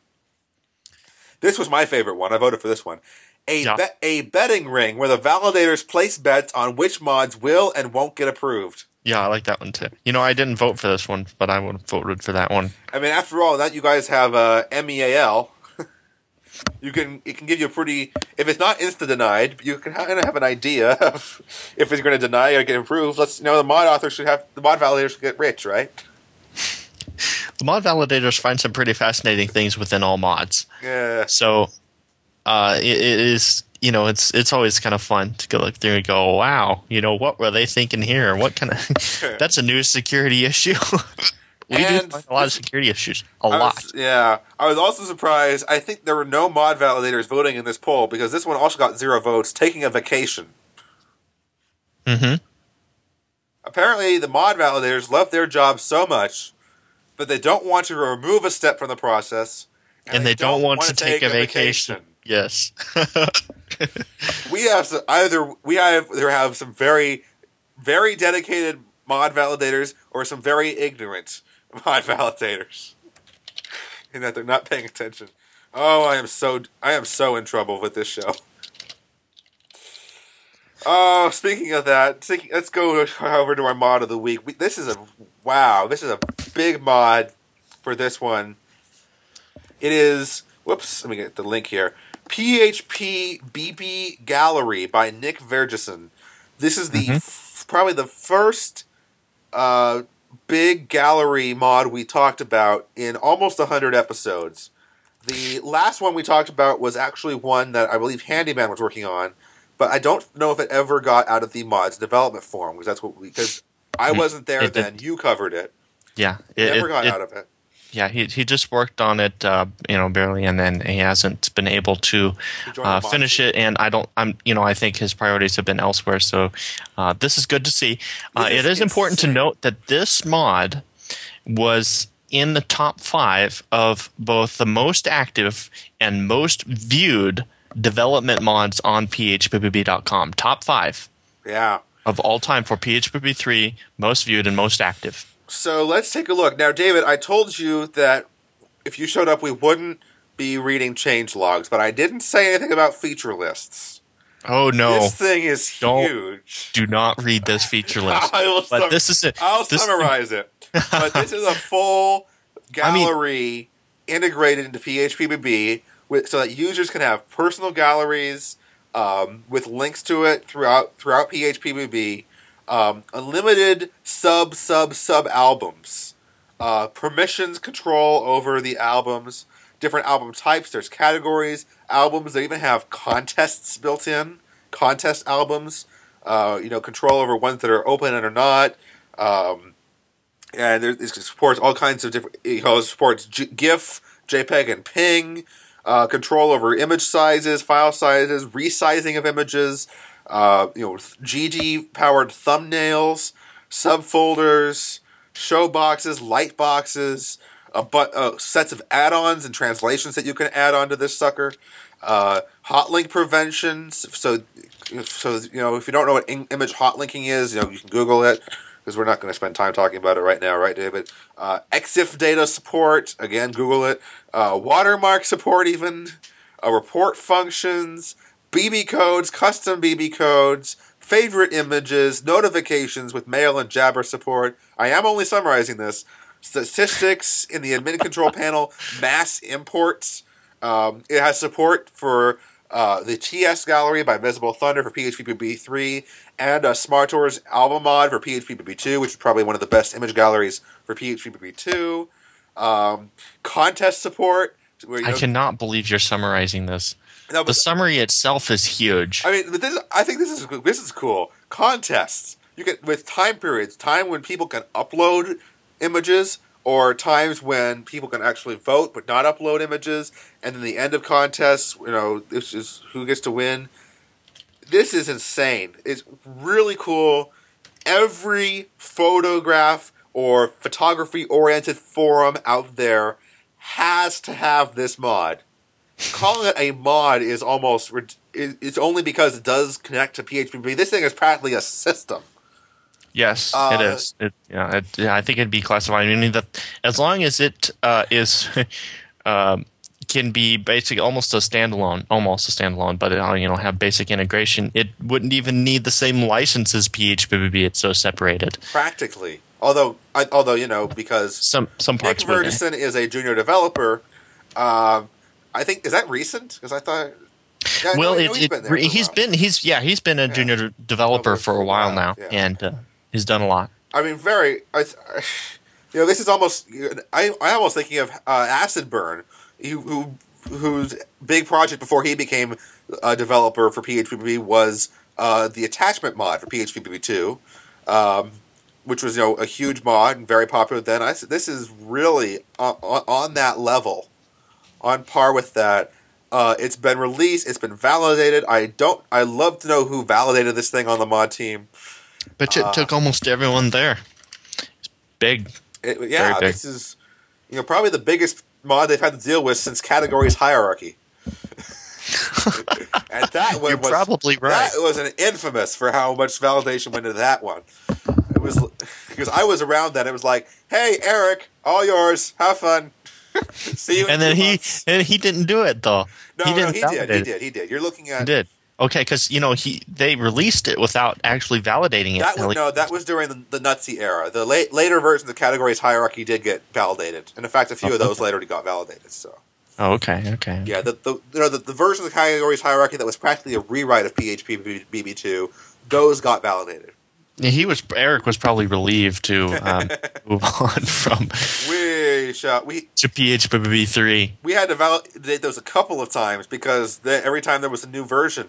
Speaker 3: This was my favorite one. I voted for this one. A betting ring where the validators place bets on which mods will and won't get approved.
Speaker 2: Yeah, I like that one too. I didn't vote for this one, but I would have voted for that one.
Speaker 3: I mean, after all, that you guys have MEAL. It can give you a pretty. If it's not insta denied, you can kind of have an idea of if it's going to deny or get approved. The mod validators should get rich, right?
Speaker 2: The mod validators find some pretty fascinating things within all mods.
Speaker 3: Yeah.
Speaker 2: So, it is. It's always kind of fun to go look through and go, wow, what were they thinking here? What kind of? That's a new security issue. We do find a lot of security issues. A lot.
Speaker 3: I was also surprised. I think there were no mod validators voting in this poll because this one also got 0 votes, taking a vacation.
Speaker 2: Mm-hmm.
Speaker 3: Apparently, the mod validators love their job so much, but they don't want to remove a step from the process.
Speaker 2: And they don't want to take a vacation. Yes.
Speaker 3: We either have some very, very dedicated mod validators or some very ignorant mod validators in that they're not paying attention. Oh, I am so in trouble with this show. Oh, speaking of that, let's go over to our mod of the week. This is a big mod for this one. It is, whoops, let me get the link here. PHP BB Gallery by Nick Vergeson. This is the probably the first big gallery mod we talked about in almost 100 episodes. The last one we talked about was actually one that I believe Handyman was working on, but I don't know if it ever got out of the mods development forum, because I wasn't there then. You covered it.
Speaker 2: Yeah,
Speaker 3: it never got out of it.
Speaker 2: Yeah, he just worked on it, barely, and then he hasn't been able to finish it. And I think his priorities have been elsewhere. So this is good to see. It is important to note that this mod was in the top 5 of both the most active and most viewed development mods on phpbb.com. Top 5.
Speaker 3: Yeah.
Speaker 2: Of all time for PHP 3, most viewed and most active.
Speaker 3: So let's take a look. Now, David, I told you that if you showed up, we wouldn't be reading change logs, but I didn't say anything about feature lists.
Speaker 2: Oh, no.
Speaker 3: This thing is huge.
Speaker 2: Do not read this feature list.
Speaker 3: I'll summarize it. But this is a full gallery integrated into PHPBB so that users can have personal galleries with links to it throughout PHPBB. Unlimited sub albums, permissions control over the albums, different album types. There's categories, albums that even have contests built in, contest albums. Control over ones that are open and are not. And it supports all kinds of different. It supports GIF, JPEG, and PNG. Control over image sizes, file sizes, resizing of images. GG powered thumbnails, subfolders, show boxes, light boxes, sets of add-ons and translations that you can add onto this sucker. Hotlink prevention. So if you don't know what image hotlinking is, you can Google it, because we're not going to spend time talking about it right now, right, David? EXIF data support. Again, Google it. Watermark support, even. Report functions. BB codes, custom BB codes, favorite images, notifications with mail and Jabber support. I am only summarizing this. Statistics in the admin control panel, mass imports. It has support for the TS Gallery by Visible Thunder for PHPBB 3, and Smartor's album mod for PHPBB 2, which is probably one of the best image galleries for PHPBB 2. Contest support.
Speaker 2: I cannot believe you're summarizing this. No, the summary itself is huge.
Speaker 3: I mean, I think this is cool. Contests. You get with time periods, time when people can upload images, or times when people can actually vote but not upload images, and then the end of contests. This is who gets to win. This is insane. It's really cool. Every photograph or photography-oriented forum out there has to have this mod. Calling it a mod is it's only because it does connect to PHP. This thing is practically a system.
Speaker 2: Yes, it is. I think it'd be classified. I mean, as long as it is can be basically almost a standalone, but have basic integration. It wouldn't even need the same license as PHPBB. It's so separated.
Speaker 3: Practically, although because
Speaker 2: some parts.
Speaker 3: Nick Vergeson is a junior developer. I think, is that recent? Because I thought. Yeah,
Speaker 2: well, he's been a junior developer for a while now, and he's done a lot.
Speaker 3: I mean, this is almost. I'm almost thinking of Acid Burn, whose big project before he became a developer for PHPBB was the attachment mod for PHPBB 2, which was a huge mod and very popular then. This is really on that level. On par with that. It's been released. It's been validated. I love to know who validated this thing on the mod team.
Speaker 2: But it took almost everyone there. It's big.
Speaker 3: Very big. This is probably the biggest mod they've had to deal with since Categories Hierarchy. And that one
Speaker 2: You're probably right.
Speaker 3: That was an infamous for how much validation went into that one. It was because I was around then. It was like, hey, Eric, all yours. Have fun. See you in
Speaker 2: And then
Speaker 3: 2 months.
Speaker 2: he didn't do it though.
Speaker 3: No,
Speaker 2: he
Speaker 3: no,
Speaker 2: didn't
Speaker 3: he
Speaker 2: validate
Speaker 3: did. He
Speaker 2: it.
Speaker 3: did. He did. You're looking
Speaker 2: He
Speaker 3: at
Speaker 2: did. Okay, because they released it without actually validating it.
Speaker 3: that was during the Nutsy era. The later versions of categories hierarchy did get validated, and in fact, a few of those later got validated. So.
Speaker 2: Oh, okay.
Speaker 3: Yeah, the version of the categories hierarchy that was practically a rewrite of PHP BB2, those got validated.
Speaker 2: Yeah, Eric was probably relieved to move on from to PHP 3.
Speaker 3: We had to validate those a couple of times because every time there was a new version.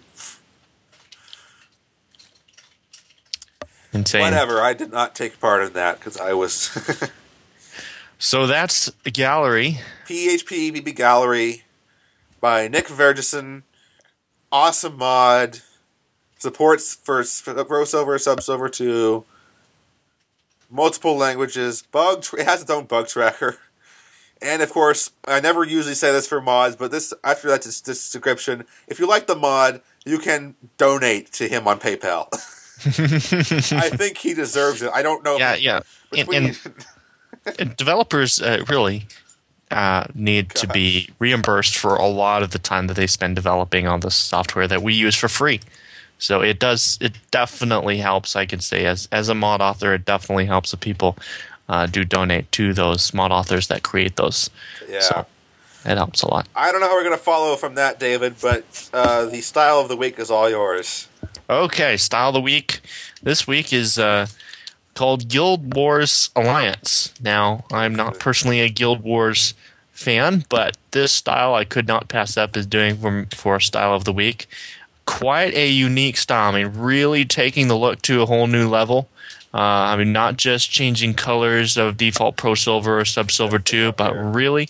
Speaker 2: Insane.
Speaker 3: Whatever, I did not take part in that because I was.
Speaker 2: So that's the gallery.
Speaker 3: PHP BB Gallery by Nick Vergeson. Awesome mod. Supports for VoiceOver, Subsilver 2. Multiple languages. It has its own bug tracker. And of course, I never usually say this for mods, but after this description, if you like the mod, you can donate to him on PayPal. I think he deserves it. I don't know.
Speaker 2: Yeah. And developers really need to be reimbursed for a lot of the time that they spend developing on the software that we use for free. So it definitely helps, I can say, as a mod author, it definitely helps the people do donate to those mod authors that create those.
Speaker 3: Yeah.
Speaker 2: So it helps a lot.
Speaker 3: I don't know how we're going to follow from that, David, but the style of the week is all yours.
Speaker 2: Okay, style of the week. This week is called Guild Wars Alliance. Now, I'm not personally a Guild Wars fan, but this style I could not pass up as doing for style of the week. Quite a unique style. I mean, really taking the look to a whole new level. Not just changing colors of default Pro Silver or Sub Silver 2, but really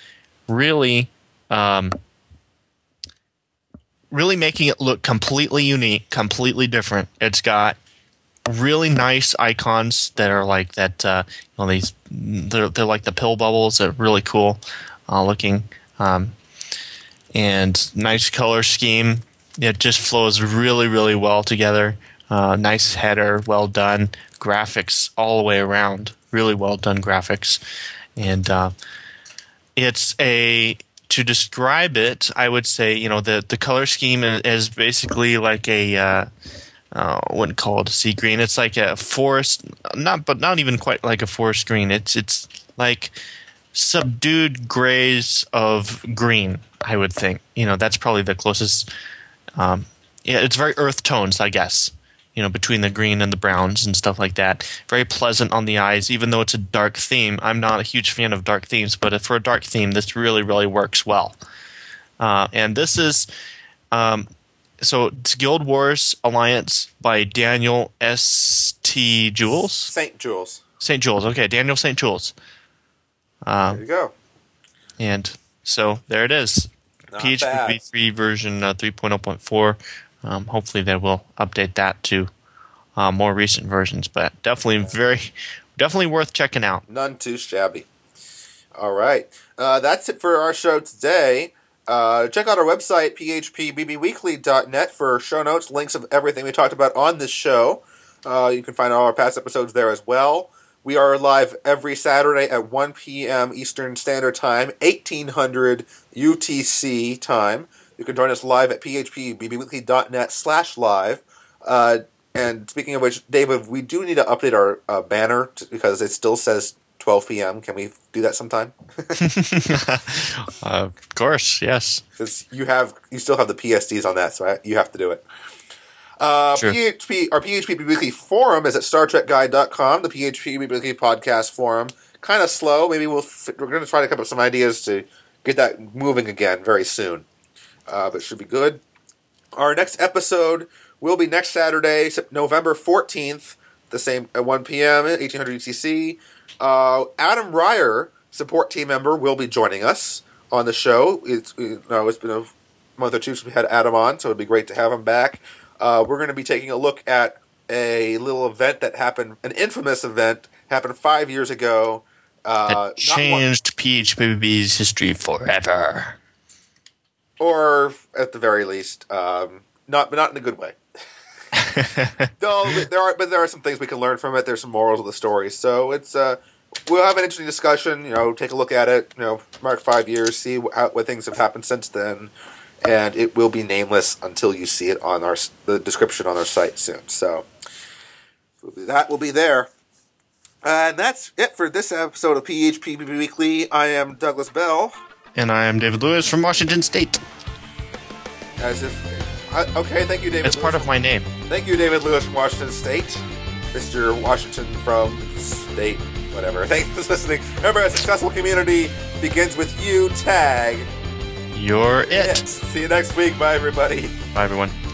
Speaker 2: making it look completely unique, completely different. It's got really nice icons that are like that. They're like the pill bubbles. They're really cool looking, and nice color scheme. It just flows really, really well together. Nice header, well done. Graphics all the way around, really well done graphics. And to describe it, I would say, the color scheme is basically like I wouldn't call it a sea green. It's like a forest, not even quite like a forest green. It's like subdued grays of green, I would think. That's probably the closest. It's very earth tones, I guess. Between the green and the browns and stuff like that. Very pleasant on the eyes, even though it's a dark theme. I'm not a huge fan of dark themes, but for a dark theme, this really, really works well. And this is it's Guild Wars Alliance by Daniel S.T. Jules?
Speaker 3: St. Jules.
Speaker 2: St. Jules, okay, Daniel St. Jules.
Speaker 3: There you go.
Speaker 2: And so there it is.
Speaker 3: Not
Speaker 2: PHP
Speaker 3: bad.
Speaker 2: v3 version 3.0.4. Hopefully they will update that to more recent versions, but definitely worth checking out.
Speaker 3: None too shabby. All right. That's it for our show today. Check out our website, phpbbweekly.net, for show notes, links of everything we talked about on this show. You can find all our past episodes there as well. We are live every Saturday at 1 p.m. Eastern Standard Time, 1800 UTC time. You can join us live at phpbbweekly.net/live. And speaking of which, David, we do need to update our banner because it still says 12 p.m. Can we do that sometime?
Speaker 2: Of course, yes.
Speaker 3: Because you still have the PSDs on that, so you have to do it.
Speaker 2: Sure.
Speaker 3: Our PHP Weekly forum is at StarTrekGuide.com, the PHP Weekly podcast forum. Kind of slow. Maybe we're going to try to come up with some ideas to get that moving again very soon. But it should be good. Our next episode will be next Saturday, November 14th, the same at 1 p.m. 1800 UTC. Adam Ryer, support team member, will be joining us on the show. It's been a month or two since we had Adam on, so it'd be great to have him back. We're going to be taking a look at a little event that happened, an infamous event, happened 5 years ago.
Speaker 2: That changed PHPB's history forever.
Speaker 3: Or, at the very least, not in a good way. Though there are some things we can learn from it. There's some morals of the story. So it's we'll have an interesting discussion. Take a look at it. Mark 5 years, see what things have happened since then, and it will be nameless until you see it on the description on our site soon. So that will be there. And that's it for this episode of PHP Weekly. I am Douglas Bell.
Speaker 2: And I am David Lewis from Washington State.
Speaker 3: Okay, thank you, David.
Speaker 2: It's part of my name.
Speaker 3: Thank you, David Lewis from Washington State. Mr. Washington from State, whatever. Thanks for listening. Remember, a successful community begins with you. Tag.
Speaker 2: You're it.
Speaker 3: See you next week. Bye, everybody.
Speaker 2: Bye, everyone.